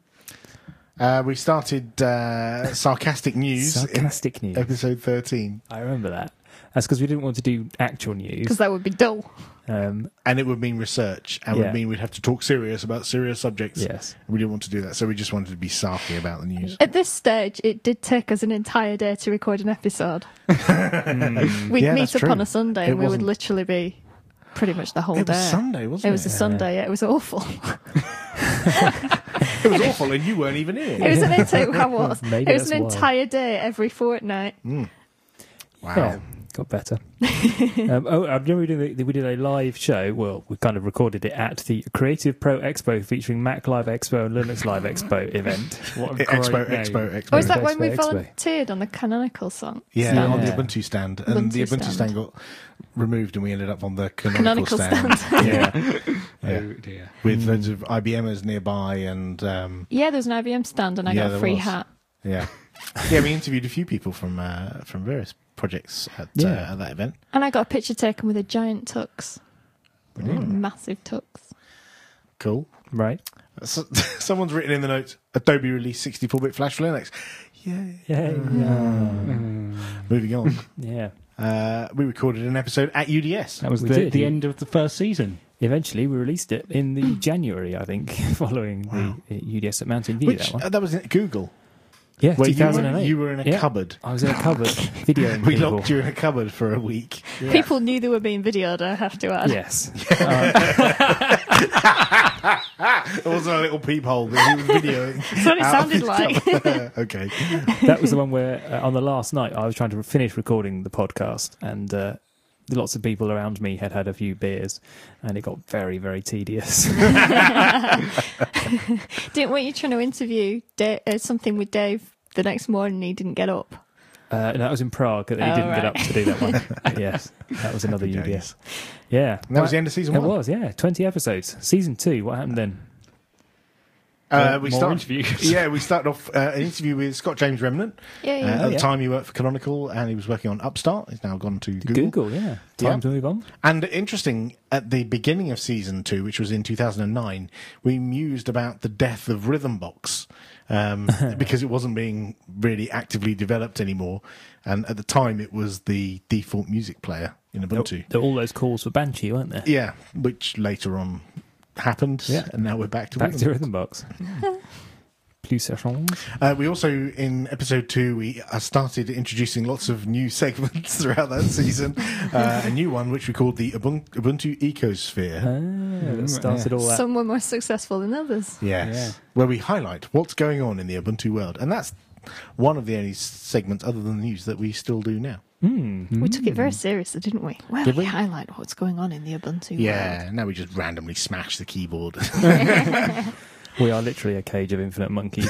Uh, we started uh, sarcastic news Sarcastic in news. episode thirteen, I remember that. That's because we didn't want to do actual because news. that would be dull. Um, and it would mean research, and Yeah. would mean we'd have to talk serious about serious subjects. yes. We didn't want to do that, so we just wanted to be sarky about the news. At this stage, it did take us an entire day to record an episode. We'd Yeah, meet that's up true. on a Sunday, It and we would wasn't- literally be pretty much the whole It day. was Sunday, wasn't It it? was a Sunday. Yeah, it was awful. It was awful, and you weren't even in It it. was an entire. I was. Maybe It was an that's why. entire day every fortnight. Wow. Yeah, got better. um, oh, I remember we did, a, we did a live show. Well, we kind of recorded it at the Creative Pro Expo featuring Mac Live Expo and Linux Live Expo event. What a Expo, great name. Expo, Expo. Or is that Expo, when we Expo. volunteered on the Canonical song? Yeah, stand? on the Yeah. Ubuntu stand. And the Ubuntu Ubuntu stand. stand. got removed, and we ended up on the Canonical, Canonical stand. stand. yeah. Yeah. Oh dear. With loads of I B Mers nearby, and um, Yeah, there's an I B M stand, and I Yeah, got there a free was. hat. yeah, yeah. We interviewed a few people from uh, from various projects at, Yeah. uh, at that event. And I got a picture taken with a giant tux. Massive tux. Cool. Right. So, someone's written in the notes: Adobe released sixty-four bit Flash for Linux. Yay! Yeah. Moving on. Yeah. Uh, we recorded an episode at U D S. That was We the, did, the yeah. end of the first season. Eventually, we released it in the January, I think, following the uh, U D S at Mountain View. Which that one. uh, that was at Google. Yeah, Where two you were, thousand eight. you were in a Yeah. cupboard. I was in a cupboard videoing We people. locked you in a cupboard for a week. People knew they were being videoed, I have to add. Yes. There wasn't a little peephole that he was videoing. That's what it out of sounded his like. cupboard. Okay. That was the one where, uh, on the last night, I was trying to finish recording the podcast, and uh, lots of people around me had had a few beers, and it got very, very tedious. Didn't weren't you trying to interview Dave, uh, something with Dave the next morning and he didn't get up? Uh, and that was in Prague, and he Oh, didn't get right. up to do that one. Yes, that was another Happy U D S. days. Yeah. And that was Right. the end of season It one. was, yeah. twenty episodes. Season two, what happened then? Uh, we More start, interviews. Yeah, we started off uh, an interview with Scott James Remnant. Yeah, Uh, yeah. at Oh, the yeah. time, he worked for Canonical, and he was working on Upstart. He's now gone to Google. Google, yeah. Time Yeah. to move on. And interesting, at the beginning of season two, which was in two thousand nine, we mused about the death of Rhythmbox um, because it wasn't being really actively developed anymore. And at the time, it was the default music player in Ubuntu. There were all those calls for Banshee, weren't there? Yeah, which later on happened. Yeah. And now we're back to Back to Rhythmbox. Rhythmbox. Plus ça change. Uh, we also, in episode two, we uh, started introducing lots of new segments throughout that season. Uh, a new one, which we called the Ubuntu, Ubuntu Ecosphere. Ah, that started all that. Some were more successful than others. Yes. Yeah. Where we highlight what's going on in the Ubuntu world. And that's one of the only segments other than the news that we still do now. Mm. We took it very seriously, didn't we? Well, Did we we? highlight what's going on in the Ubuntu world. Yeah, now we just randomly smash the keyboard. We are literally a cage of infinite monkeys.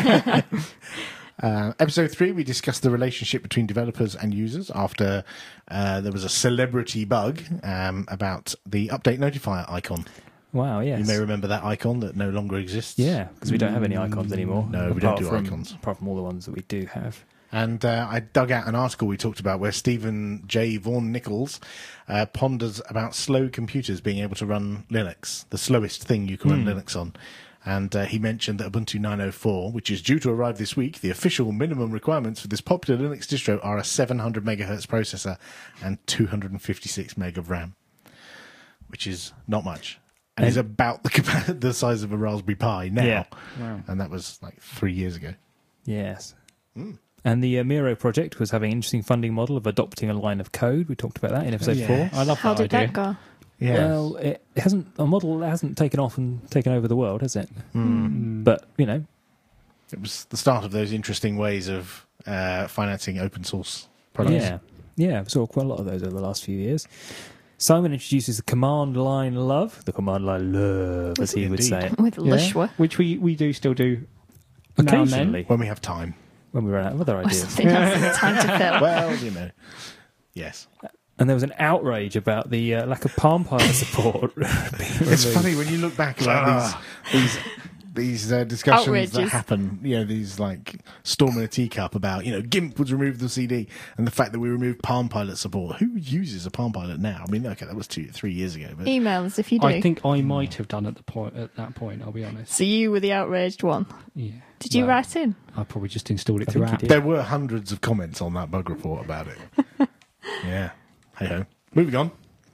Uh, episode three, we discussed the relationship between developers and users after uh, there was a celebrity bug um, about the update notifier icon. Wow, yes. You may remember that icon that no longer exists. Yeah, because we don't have any icons anymore. No, we don't apart do from, icons. Apart from all the ones that we do have. And uh, I dug out an article we talked about where Stephen J. Vaughan Nichols uh, ponders about slow computers being able to run Linux, the slowest thing you can run Linux on. And uh, he mentioned that Ubuntu nine oh four, which is due to arrive this week, the official minimum requirements for this popular Linux distro are a seven hundred megahertz processor and two hundred fifty-six meg of RAM, which is not much. And And- is about the, capa- the size of a Raspberry Pi now. Yeah. Wow. And that was like three years ago. Yes. And the uh, Miro project was having an interesting funding model of adopting a line of code. We talked about that in episode Yeah. four. I love How that did idea. that go? Yeah. Well, it hasn't a model that hasn't taken off and taken over the world, has it? Mm. But you know, It was the start of those interesting ways of uh, financing open source products. yeah, yeah, we saw quite a lot of those over the last few years. Simon introduces the command line love, the command line love, as he would Indeed. say it, With Lishwa. Which we, we do still do now and then. occasionally When we have time. when we run out of other Or ideas. something else in time to fill. Well, you know. Yes. And there was an outrage about the uh, lack of Palm Pilot support. It's funny when you look back about these these these uh, discussions that Outrages. happen. You know, these like storm in a teacup about you know GIMP was removed the C D and the fact that we removed Palm Pilot support. Who uses a Palm Pilot now? I mean, okay, that was two three years ago, but Email us if you do. I think I might have done at the point at that point. I'll be honest. So you were the outraged one. Yeah. Did you Well, write in? I probably just installed it I through think you app. did. there were hundreds of comments on that bug report about it. Yeah. Hey ho. Moving on.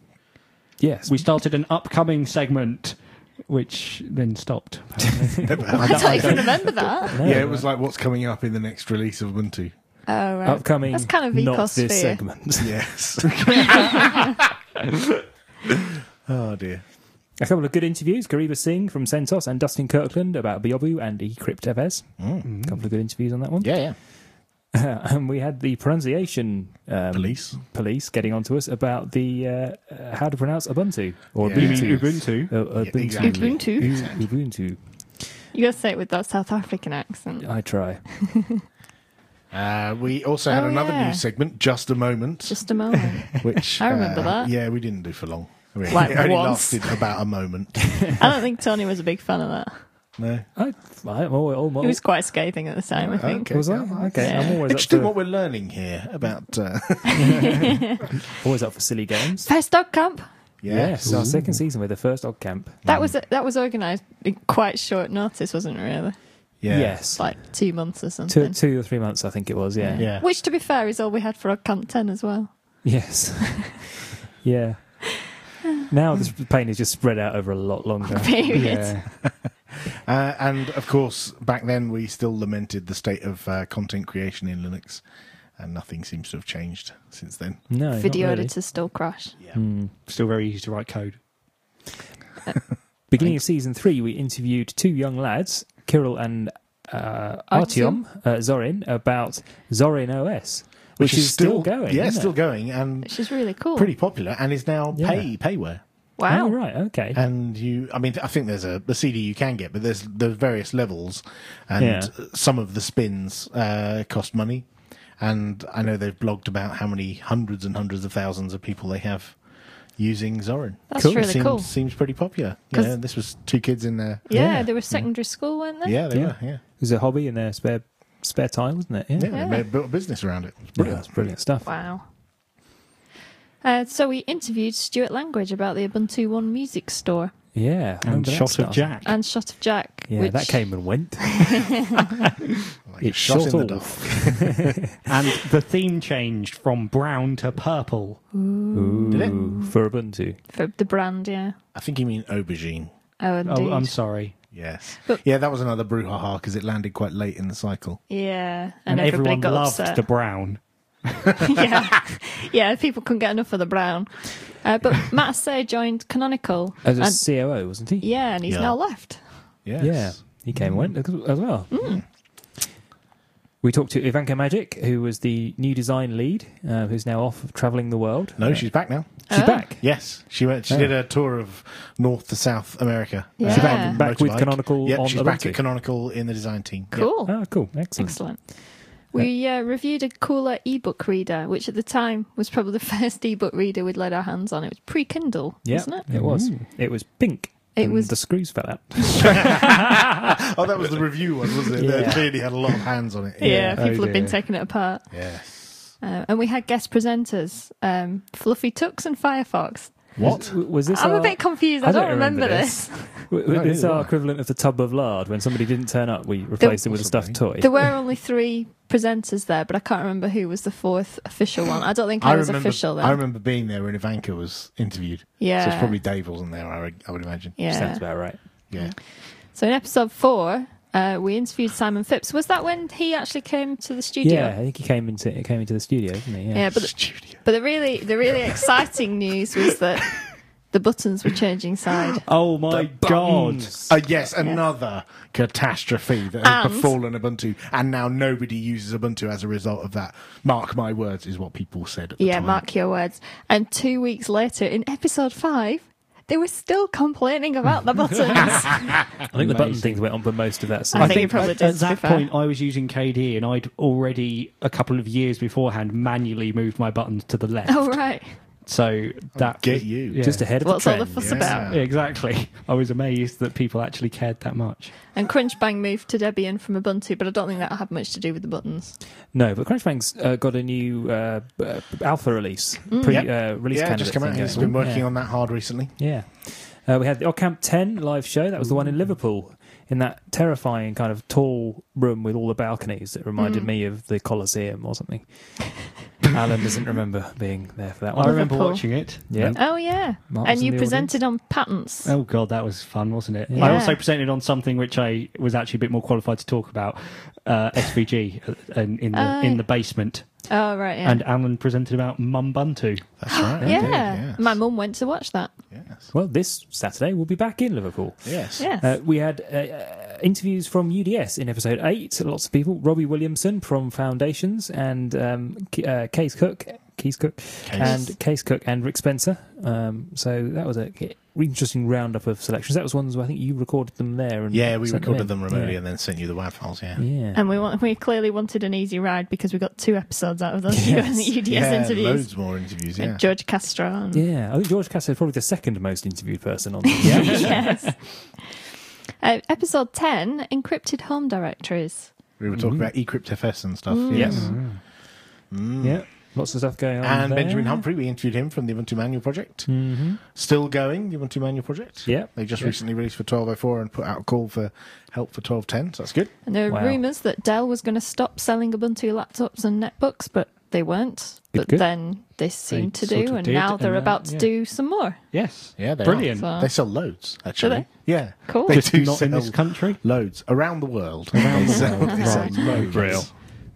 Yes, We started an upcoming segment, which then stopped. apparently. I don't even remember that. No, Yeah, it was like what's coming up in the next release of Ubuntu. Oh, right. upcoming. That's kind of not this ecosphere. segment. Yes. Oh dear. A couple of good interviews: Gariba Singh from CentOS and Dustin Kirkland about Biobu and eCryptFS. A couple of good interviews on that one. Yeah, yeah. And we had the pronunciation um, Police. police getting onto us about the uh, uh, how to pronounce Ubuntu or Yeah. You mean Ubuntu. Ubuntu? Uh, Yeah, Ubuntu. exactly. Ubuntu. U- Ubuntu. You got to say it with that South African accent. I try. Uh, we also had Oh, another yeah. news segment, Just a Moment, Just a moment. which I remember uh, that. Yeah, we didn't do for long. I mean, Like it only once. lasted about a moment. I don't think Tony was a big fan of that. No. I, I, I'm always, He was quite scathing at the time, I think. Okay. was I? Okay, Yeah. I'm always up, Interesting for, what we're learning here about. Uh, always up for silly games. First dog camp. Yes, our second season with the first Odd Camp. That was that was organised in quite short notice, wasn't it? Really, Yeah. Yes. it's like two months or Two, something. two or three months, I think it was, yeah. Yeah. Which, to be fair, is all we had for Odd Camp ten as well. Yes. Yeah. Now this pain is just spread out over a lot longer. Period. Yeah. Uh, and of course, back then we still lamented the state of uh, content creation in Linux, and nothing seems to have changed since then. No, not Video really. editors still crash. Hmm. Still very easy to write code. Beginning of season three, we interviewed two young lads, Kirill and uh, Artyom. Artyom, uh, Zorin, about Zorin O S, which, is still, going. Yeah, isn't still it? going, and Which is really cool. pretty popular, and is now Yeah. pay payware. Wow. Oh, right, okay. And you, I mean, I think there's a, a C D you can get, but there's there's various levels, and Yeah. some of the spins uh, cost money. And I know they've blogged about how many hundreds and hundreds of thousands of people they have using Zorin. That's Cool. really seems, cool. Seems pretty popular. 'Cause- Yeah, this was two kids in there. Yeah, Yeah. they were secondary school, weren't they? Yeah, they Yeah. were. Yeah, It was a hobby in their spare spare time, wasn't it? yeah, Yeah, they Yeah. made, built a business around it. It's Yeah, brilliant. that's brilliant stuff. Wow. Uh, so we interviewed Stuart Langridge about the Ubuntu One music store Yeah. And remember that Shot stuff? of Jack. and Shot of Jack. Yeah, which, that came and went. Like It shot shot in the off. dark. And the theme changed from brown to purple. Ooh, Did it? for Ubuntu. for the brand, yeah. I think you mean aubergine. Oh, indeed. Oh, I'm sorry. Yes. But- yeah, that was another brouhaha because it landed quite late in the cycle. Yeah, And, and, everybody everyone got loved upset. the brown. yeah, yeah. People couldn't get enough of the brown. Uh, but Matt Say joined Canonical. As a and, C O O, wasn't he? yeah, and he's Yeah. now left. Yes. Yeah. He came and went as well. Mm. We talked to Ivanka Magic, who was the new design lead, uh, who's now off travelling the world. No, Uh, she's back now. she's Oh. back. Yes, she went. She Oh. did a tour of North to South America. Yeah. Uh, She's back- on back with motorbike. Canonical Yep, on she's back Ubuntu. at Canonical in the design team. Yep. Cool. Oh, cool. Excellent. Excellent. We uh, reviewed a cooler ebook reader, which at the time was probably the first ebook reader we'd laid our hands on. It was pre-Kindle, Yeah, wasn't it? it was. It was pink. It and was- The screws fell out. Oh, that was the review one, wasn't it? Yeah. That clearly had a lot of hands on it. Yeah, Oh, people have been dear. taking it apart. Yes. Uh, and we had guest presenters, um, Fluffy Tux and Firefox. What? Was, was this I'm our, a bit confused. I, I don't, don't remember, remember this. was No, this neither our do I. equivalent of the tub of lard? When somebody didn't turn up, we replaced it with a stuffed toy. There were only three presenters there, but I can't remember who was the fourth official one. I don't think I, I was remember. official then. I remember being there when Ivanka was interviewed. yeah. So it's probably Dave wasn't there. I, would- I would imagine. yeah. Sounds about right. Yeah. So in episode four, uh, we interviewed Simon Phipps. Was that when he actually came to the studio? Yeah, I think he came into he came into the studio, didn't he? Yeah, but the, Studio. but the really the really exciting news was that the buttons were changing side. Oh my god! Buttons. Uh, yes, another catastrophe that has And- befallen Ubuntu, and now nobody uses Ubuntu as a result of that. Mark my words, is what people said at the Yeah, time. mark your words. And two weeks later, in episode five, they were still complaining about the buttons. I think the button Amazing. things went on for most of that I season. think it probably at, did, at to that be fair. point, I was using K D, and I'd already a couple of years beforehand manually moved my buttons to the left. Oh, right. So that Get was- you. yeah. Just ahead of What's the all the trend. fuss Yeah. about? Yeah, exactly. I was amazed that people actually cared that much. And Crunchbang moved to Debian from Ubuntu, but I don't think that had much to do with the buttons. No, but Crunchbang's uh, got a new uh, uh, alpha release, pre Yep. uh, release Yeah, candidate just come out. thing He's going been working yeah. on that hard recently. Yeah. Uh, we had the Occamp ten live show. That was the one in Liverpool, in that terrifying kind of tall room with all the balconies that reminded Mm. me of the Colosseum or something. Alan doesn't remember being there for that I one. remember Liverpool. watching it. Yeah. Oh, yeah. Mark was And in you the presented on patents. Oh god, that was fun, wasn't it? Yeah. I also presented on something which I was actually a bit more qualified to talk about, uh, S V G, uh, in, in the Oh, in yeah. the basement, Oh, right, yeah. and Alan presented about Mumbuntu. That's right. yeah. indeed, yes. My mum went to watch that. Yes. Well, this Saturday we'll be back in Liverpool. Yes. Yes. Uh, we had uh, uh, interviews from U D S in episode eight. Lots of people. Robbie Williamson from Foundations and um, K- uh, Case Cook, Keys Cook, and Case Cook and Rick Spencer. Um, so that was a k- interesting roundup of selections. That was ones where I think you recorded them there. And Yeah, we sent recorded in. them remotely Yeah. and then sent you the W A V files. Yeah. Yeah. And we want, we clearly wanted an easy ride because we got two episodes out of those Yes. U D S yeah, interviews. loads more interviews. With Yeah. George Castro. And, Yeah, I think George Cassidy is probably the second most interviewed person on the yes. Uh, episode ten, Encrypted Home Directories. We were talking Mhm. about eCryptFS and stuff. Mm. Yes. Mm. Mm. Yeah, lots of stuff going on. And there. Benjamin Humphrey, we interviewed him from the Ubuntu Manual Project. Mm-hmm. Still going, the Ubuntu Manual Project. Yeah. They just Yeah. recently released for twelve oh four and put out a call for help for twelve ten, so that's good. And there were Wow. rumours that Dell was going to stop selling Ubuntu laptops and netbooks, but they weren't. Good, But good. then they seemed to sort do, of and did, now they're and, uh, about to yeah. do some more. Yes, Yeah, they brilliant. So- are. They sell loads, actually. they? Yeah. Cool. They Just do not in sell this country. loads. Around the world. Around They the sell- world. they sell Right. loads. Real.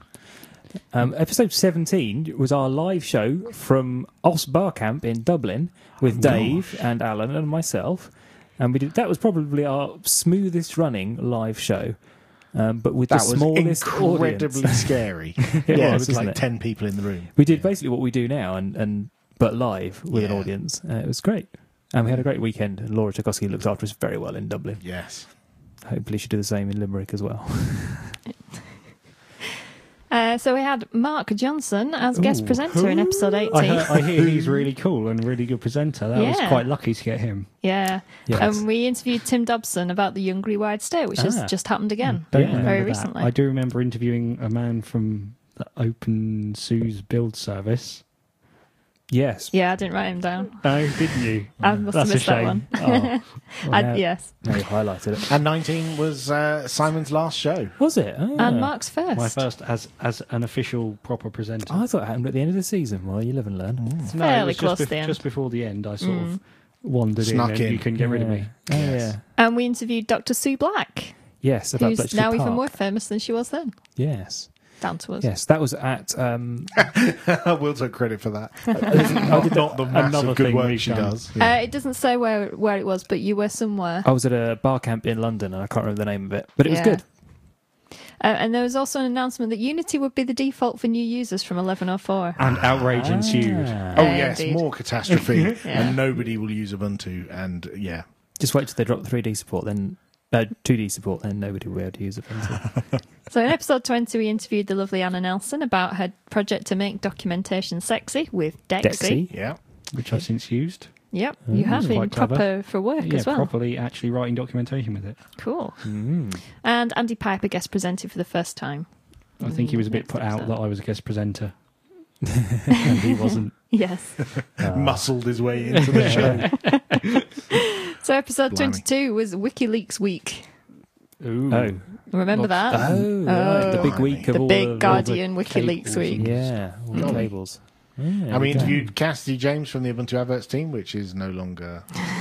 Um, episode seventeen was our live show from Os Bar Camp in Dublin with Dave and Alan and myself, and we did that was probably our smoothest running live show, um, but with That the was smallest incredibly audience. scary. It yeah, was, it was isn't like it? ten people in the room. We did basically what we do now, and, and but live with an Yeah. audience. Uh, it was great, and we had a great weekend. And Laura Tchaikovsky looked after us very well in Dublin. Yes. Hopefully, she'll do the same in Limerick as well. Uh, so we had Mark Johnson as guest Ooh. presenter in episode I, eighteen. heard, I hear he's really cool and really good presenter. That was Yeah. quite lucky to get him. Yeah. Yes. And we interviewed Tim Dobson about the Youngry Wide State, which Ah. has just happened again. Don't Yeah. remember Very that. recently. I do remember interviewing a man from the Open Sue's build service. Yes. Yeah, I didn't write him down. Oh, didn't you? I must That's have missed a that shame. one. Oh. Well, I, now- yes. now you highlighted it. And nineteen was uh, Simon's last show. Was it? Oh. And Mark's first. My first as as an official proper presenter. I thought it happened at the end of the season. Well, you live and learn. It's No, it fairly was close just, to the end. just before the end. I sort Mm. of wandered Snuck in and in. you couldn't get rid of me. Oh, Yes. yeah. And we interviewed Doctor Sue Black, Yes, about who's Bletchley now even Park. more famous than she was then. Yes. Down to us. Yes, that was at. Um, We'll take credit for that. I did Not the Another massive good thing work we've she done. does. Uh, it doesn't say where where it was, but you were somewhere. I was at a bar camp in London, and I can't remember the name of it, but it was Yeah. good. Uh, and there was also an announcement that Unity would be the default for new users from eleven oh four. And outrage ensued. Oh, Uh, yes, indeed. more catastrophe. Yeah. And nobody will use Ubuntu. And yeah. Just wait till they drop the three D support, then uh, two D support, then nobody will be able to use it. So in episode twenty, we interviewed the lovely Anna Nelson about her project to make documentation sexy with Dexy. Dexy. Yeah. Which I've since used. Yep, you have That's been quite clever. proper for work Yeah, as well. properly actually writing documentation with it. Cool. Mm. And Andy Piper guest presented for the first time. I think he was a bit Next put out episode. that I was a guest presenter. And he wasn't. Yes. Muscled his way into the show. So episode Blimey. twenty-two was WikiLeaks week. Ooh. Oh. Remember Lots- that? Oh, right. The big Blimey. week of The all big the, all Guardian the WikiLeaks cables week. and- Yeah, all the Golly. cables. Yeah, And we okay. interviewed Cassidy James from the Ubuntu Adverts team, which is no longer.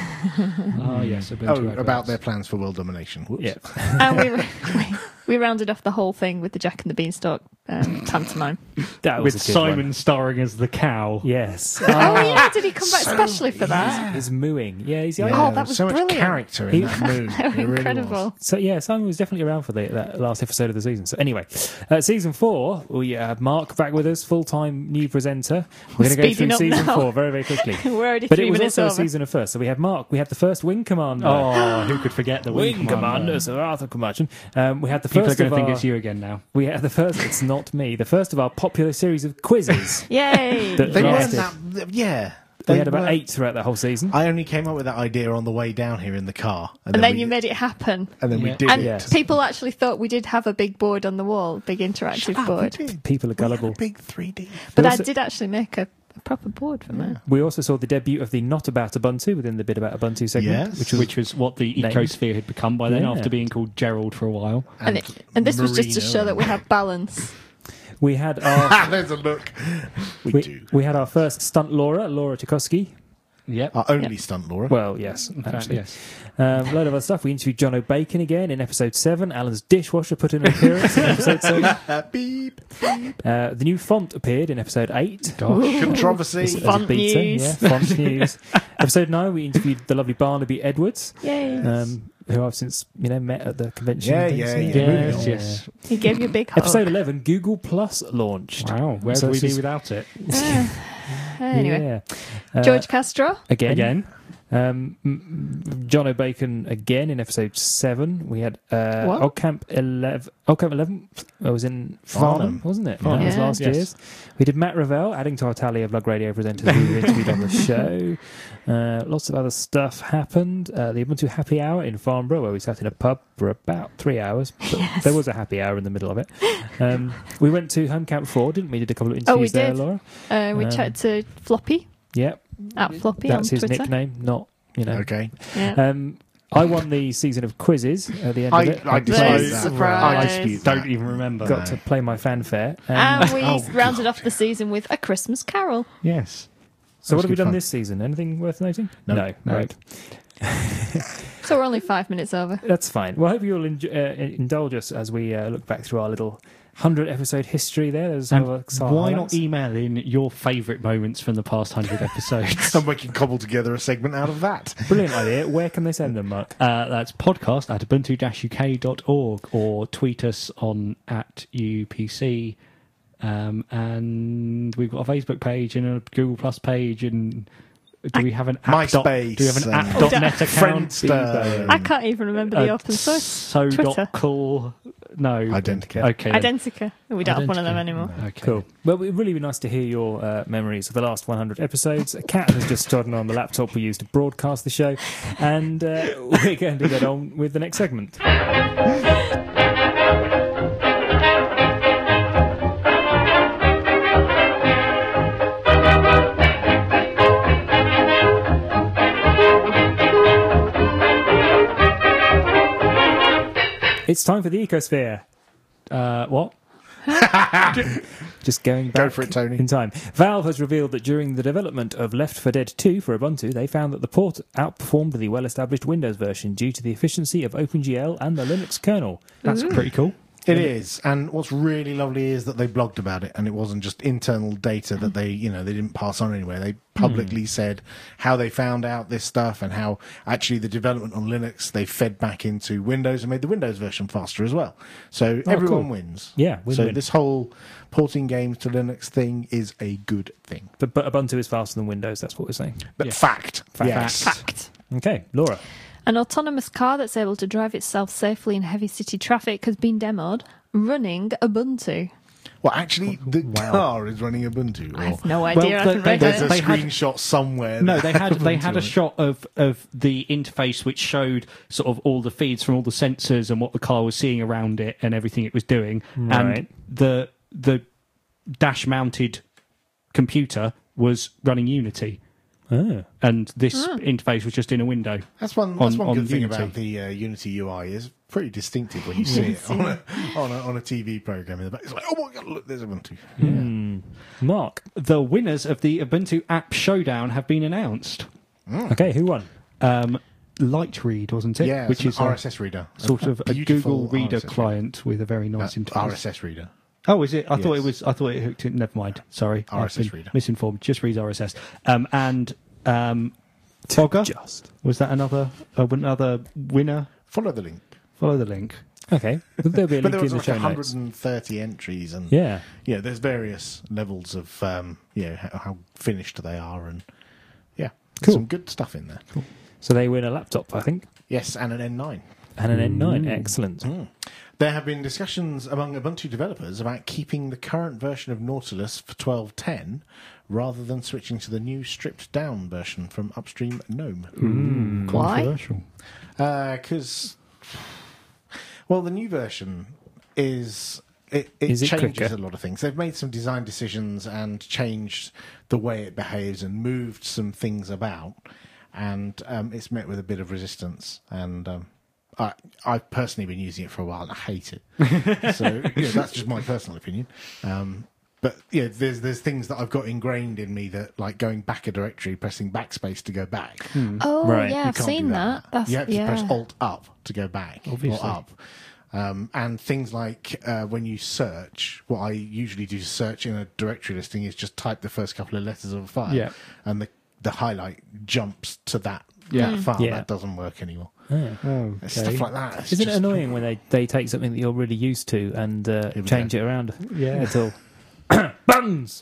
Oh, yes. Ubuntu Oh, adverts. about their plans for world domination. Whoops. Yeah. And we, we we rounded off the whole thing with the Jack and the Beanstalk um, pantomime. That was With a good Simon one. starring as the cow. Yes. Oh yeah, did he come back specially for that? He's mooing. Yeah, he's the Oh, only- that there was so brilliant. much character in He- that move. They were It really was. incredible. So yeah, Simon was definitely around for the, that last episode of the season. So anyway, uh, season four, we have Mark back with us, full-time new presenter. We're going to go Speeding through up season now. four very, very quickly. We're already But three it was minutes also over. a season of first. So we have Mark. We had the first Wing Commander. Oh, who could forget the Wing, Wing, Commander, Sir Arthur Curmudgeon. Um, we had the People are first going of to think our, it's you again now. we had the first. It's not me. The first of our popular series of quizzes. Yay! that They weren't lasted- that. Yeah. We They had about were- eight throughout the whole season. I only came up with that idea on the way down here in the car. and then we, you made it happen. And then we Yeah. did And it. Yeah. people actually thought we did have a big board on the wall, big interactive Shut up, board. we did. People are We had a gullible. big three D. But There I was a- did actually make a, a proper board from it. We also saw the debut of the Not About Ubuntu within the Bit About Ubuntu segment, Yes. which was Which was what the named. ecosphere had become by then, Yeah. after being called Gerald for a while. And, it, and this was just to Marino show that we and- have balance. we had our Ah, there's a look. We, we, do. we had our first stunt Laura, Laura Tchaikovsky. Yep. Our only stunt, Laura. Well, yes, In fact, actually. yes. Um, a load of other stuff. We interviewed John O'Bacon again in episode seven. Alan's dishwasher put in an appearance in episode seven. Beep. Uh, the new font appeared in episode eight. Controversy. As a Font beta, news. Yeah, font news. Episode nine, we interviewed the lovely Barnaby Edwards, Yay. um, who I've since you know met at the convention. Yeah, and things. yeah, yeah. Yes, yes. He gave you a big hug. Episode eleven, Google Plus launched. Wow, where So would we this be is- without it? Ah. Anyway, Yeah. Uh, George Castro. again. Again? Um, m- m- John O'Bacon again in episode seven. We had uh, What? Oldcamp eleven. Oldcamp eleven. I was in Farnham, Farnham. wasn't it? Farnham. That was Yeah. last Yes. year's. We did Matt Ravel, adding to our tally of Lug Radio presenters who were interviewed on the show. Uh, lots of other stuff happened. Uh, the Ubuntu Happy Hour in Farnborough, where we sat in a pub for about three hours. But Yes. there was a happy hour in the middle of it. Um, we went to Home Camp four, didn't we? Did a couple of Oh, interviews we there, did. Laura. Uh, we Um, chatted to Floppy, Yep, at Floppy that's on his Twitter. nickname, not, you know. Okay. Yeah. Um, I won the season of quizzes at the end I, of it. I got dispute There's that. surprise. I dispute that. Don't even remember. got to play my fanfare. and Um, we Oh, rounded God. off the season with A Christmas Carol. Yes. so what That's have we good done fun. this season? Anything worth noting? No. no, No. right. So we're only five minutes over. That's fine. Well, I hope you'll enj- uh, indulge us as we uh, look back through our little hundred episode history there. There's some And of our why highlights. not email in your favourite moments from the past hundred episodes? And we can cobble together a segment out of that. Brilliant idea. Where can they send them, Mark? Uh, that's podcast at ubuntu dash u k dot org, or tweet us on at U P C. Um, and we've got a Facebook page and a Google Plus page, and do we have an app dot, MySpace do we have an and- app dot net account? Friendster. I can't even remember the Uh, open source. So Twitter. dot cool. No. Identica. Okay. then. Identica. We don't have one of them Identica. anymore. Okay. Cool. Well, it'd really be nice to hear your uh, memories of the last one hundred episodes. A cat has just trodden on the laptop we used to broadcast the show, and uh, we're going to get on with the next segment. It's time for the Ecosphere. Uh, what? Just going back Go for it, Tony. in time. Valve has revealed that during the development of Left four Dead two for Ubuntu, they found that the port outperformed the well-established Windows version due to the efficiency of OpenGL and the Linux kernel. That's pretty cool. It is, and what's really lovely is that they blogged about it, and it wasn't just internal data that they, you know, they didn't pass on anywhere. They publicly mm. said how they found out this stuff and how actually the development on Linux they fed back into Windows and made the Windows version faster as well. So oh, everyone cool. wins. Yeah, win, so win. This whole porting games to Linux thing is a good thing. But, but Ubuntu is faster than Windows. That's what we're saying. But yeah. fact, fact, yes. fact. Okay, Laura. An autonomous car that's able to drive itself safely in heavy city traffic has been demoed running Ubuntu. Well, actually, the wow. car is running Ubuntu. Or, I have no idea. Well, I the, haven't they, read there's it. a they screenshot had, somewhere. No, they had they had a it. shot of, of the interface which showed sort of all the feeds from all the sensors and what the car was seeing around it and everything it was doing. Right. And the the dash mounted computer was running Unity. Oh. And this Oh. interface was just in a window. That's one. That's on, one on good thing Unity. about the uh, Unity U I is pretty distinctive when you see it on a, on a on a T V program in the back. It's like, oh my god, look, there's Ubuntu. Mm. Mark. The winners of the Ubuntu App Showdown have been announced. Mm. Okay, who won? Um, Lightread, wasn't it? Yeah, which it's is an a R S S reader, sort of a beautiful Google Reader R S S client reader. with a very nice Uh, interface. R S S reader. Oh, is it? I thought Yes. it was. I thought it hooked in. Never mind. Sorry, R S S I've been reader. misinformed. Just reads R S S. Um, and um, Togger, Just. was that another uh, another winner? Follow the link. Follow the link. Okay. Well, there'll be a But link there in was the like show notes. one hundred thirty entries, and Yeah. yeah, there's various levels of um, you know how, how finished they are, and yeah, Cool. some good stuff in there. Cool. So they win a laptop, I think, Yes, and an N nine. and an N nine. Excellent. Mm. There have been discussions among Ubuntu developers about keeping the current version of Nautilus for twelve ten rather than switching to the new stripped-down version from upstream GNOME. Mm, Why? Controversial. Because, well, the new version is it, it Is it changes quicker? a lot of things. They've made some design decisions and changed the way it behaves and moved some things about, and um, it's met with a bit of resistance. And um, I, I've personally been using it for a while and I hate it. So yeah, that's just my personal opinion. Um, But yeah, there's there's things that I've got ingrained in me that, like going back a directory, pressing backspace to go back. Oh, Right. yeah, You I've can't seen do that. That's, you have to yeah. press Alt Up to go back Obviously. or up. Um, and things like uh, when you search, what I usually do to search in a directory listing is just type the first couple of letters of a file, Yeah. and the the highlight jumps to that, Yeah. that file. Yeah. That doesn't work anymore. Oh, It's Stuff like that. It's Isn't it just- annoying when they, they take something that you're really used to and uh, we change go. it around Yeah. at all? Buns!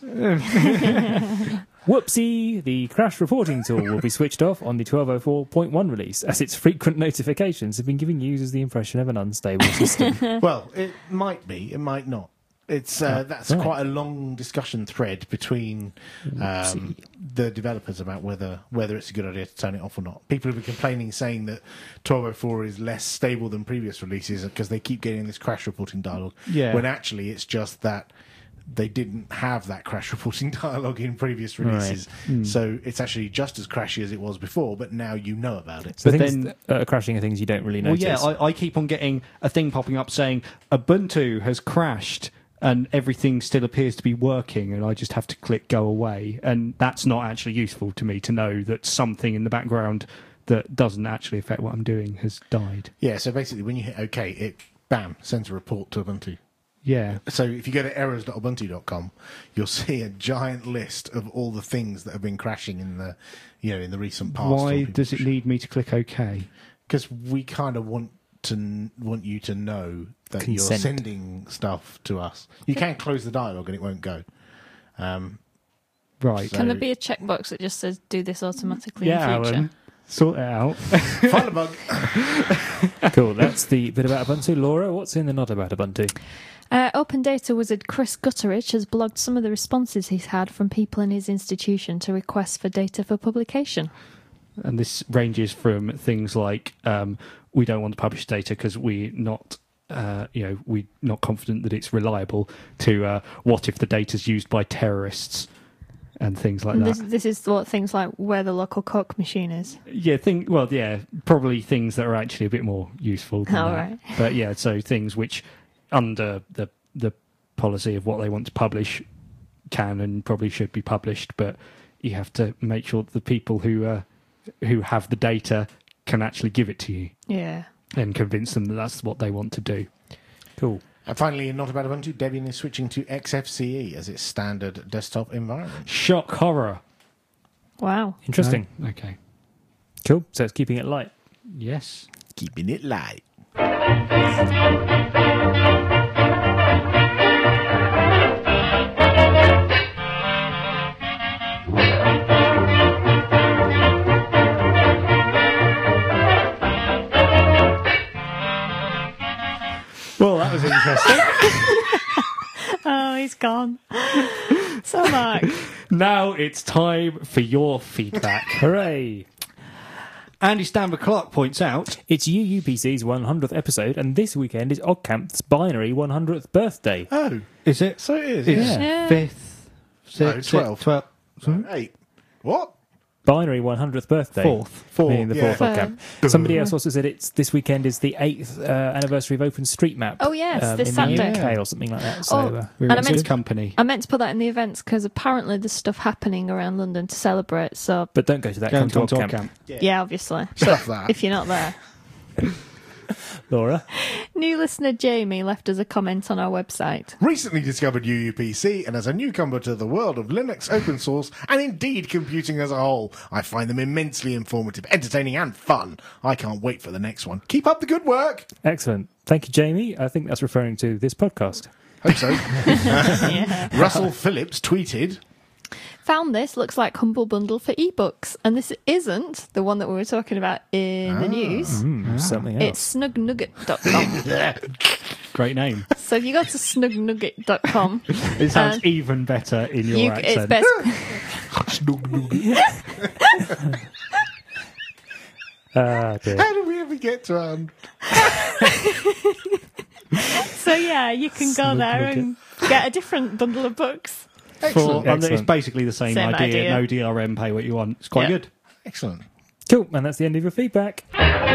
Whoopsie! The crash reporting tool will be switched off on the twelve oh four point one release, as its frequent notifications have been giving users the impression of an unstable system. Well, it might be, it might not. It's uh, Oh, that's right. quite a long discussion thread between um, the developers about whether whether it's a good idea to turn it off or not. People have been complaining, saying that twelve oh four is less stable than previous releases because they keep getting this crash reporting dialogue. Yeah. When actually it's just that they didn't have that crash reporting dialogue in previous releases. So it's actually just as crashy as it was before, but now you know about it. So But things then- that are crashing are things you don't really Well, notice. yeah, I, I keep on getting a thing popping up saying Ubuntu has crashed and everything still appears to be working, and I just have to click go away. And that's not actually useful to me to know that something in the background that doesn't actually affect what I'm doing has died. Yeah, so basically when you hit OK, it, bam, sends a report to Ubuntu. Yeah. So if you go to errors dot ubuntu dot com, you'll see a giant list of all the things that have been crashing in the, you know, in the recent past. Why does it need me to click OK? Because we kind of want to want you to know that Consent. you're sending stuff to us. You can close the dialogue and it won't go. Um, Right. So- Can there be a checkbox that just says do this automatically yeah, in future? Alan. Sort it out. find a bug. Cool, that's the bit about Ubuntu. Laura, what's in the not about Ubuntu? Uh, Open Data Wizard Chris Gutteridge has blogged some of the responses he's had from people in his institution to requests for data for publication. And this ranges from things like um, we don't want to publish data because we're not, uh, you know, we're not confident that it's reliable, to uh, what if the data's used by terrorists and things like And that. this, this is what things like where the local Coke machine is. Yeah, think well, yeah, probably things that are actually a bit more useful. Than Oh, that. right. But yeah, so things which, under the the policy of what they want to publish, can and probably should be published, but you have to make sure that the people who uh, who have the data can actually give it to you Yeah. and convince them that that's what they want to do. Cool. And finally, in Not About Ubuntu, Debian is switching to X F C E as its standard desktop environment. Shock horror. Wow. Interesting. No? Okay. Cool. So it's keeping it light. Yes. Keeping it light. Well, that was interesting. Oh, he's gone. So, Mark. Now it's time for your feedback. Hooray! Andy Stanford Clark points out... It's U U P C's one hundredth episode, and this weekend is Oddcamp's binary one hundredth birthday. Oh, Is it? so it is. It's Yeah. Yeah. fifth, No, sixth, twelve. twelve, Eight. What? Binary one hundredth birthday. fourth. Four. Meaning the yeah. fourth Oddcamp. Somebody else also said it's this weekend is the eighth uh, anniversary of OpenStreetMap. Oh, yes, um, this in Saturday. the U K or something like that. So, Oh, uh, We And I went meant to to- company. I meant to put that in the events because apparently there's stuff happening around London to celebrate. So, but don't go to that. Go Come to on to Oddcamp. Oddcamp. yeah, obviously. Stuff that. If you're not there. Laura? New listener Jamie left us a comment on our website. Recently discovered U U P C, and as a newcomer to the world of Linux open source, and indeed computing as a whole, I find them immensely informative, entertaining, and fun. I can't wait for the next one. Keep up the good work. Excellent. Thank you, Jamie. I think that's referring to this podcast. Hope so. Yeah. Russell Phillips tweeted, Found this, looks like Humble Bundle for ebooks. And this isn't the one that we were talking about in the news. Mm, Something else. It's snug nugget dot com. Great name. So if you go to snug nugget dot com, It sounds Um, even better in your you, accent. it's best. Ah, dear. how did we ever get to um, So yeah, you can go Snug there nugget. and get a different bundle of books. For, Excellent. and it's Excellent. basically the same, Same idea. idea. No D R M, pay what you want. It's quite Yeah. good. Excellent. Cool. And that's the end of your feedback.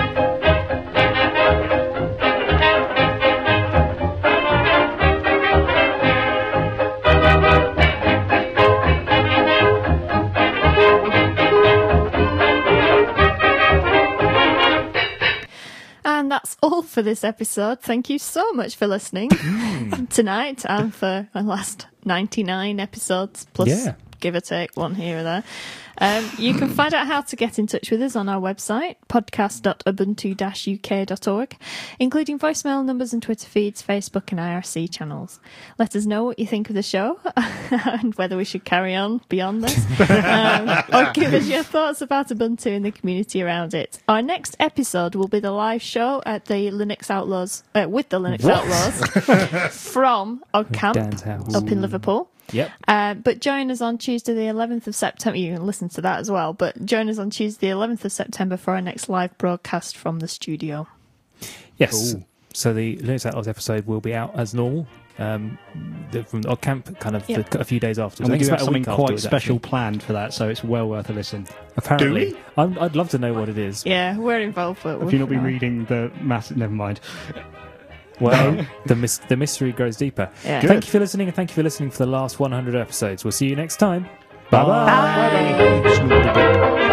And that's all for this episode. Thank you so much for listening tonight and for the last ninety-nine episodes, plus Yeah. give or take one here or there. Um, you can find out how to get in touch with us on our website, podcast dot ubuntu dash u k dot org, including voicemail numbers and Twitter feeds, Facebook and I R C channels. Let us know what you think of the show and whether we should carry on beyond this, um, or give us your thoughts about Ubuntu and the community around it. Our next episode will be the live show at the Linux Outlaws, uh, with the Linux Outlaws from Dan's Oddcamp house. up in Liverpool. Yep. Uh, but join us on Tuesday the eleventh of September. You can listen to that as well. But join us on Tuesday the eleventh of September for our next live broadcast from the studio. Yes. Cool. So the Linux Outlaws episode will be out as normal um, the, from Oddcamp kind of Yeah. the, a few days after. And I we think do it's have about a something week quite afterwards, special actually. planned for that, so it's well worth a listen. Apparently. Do we? I'm, I'd love to know what it is. Yeah, we're involved. But Have you not been reading the mass? Never mind. Well, the mis- the mystery grows deeper. Yeah. Thank you for listening, and thank you for listening for the last one hundred episodes. We'll see you next time. Bye-bye. Bye. Bye.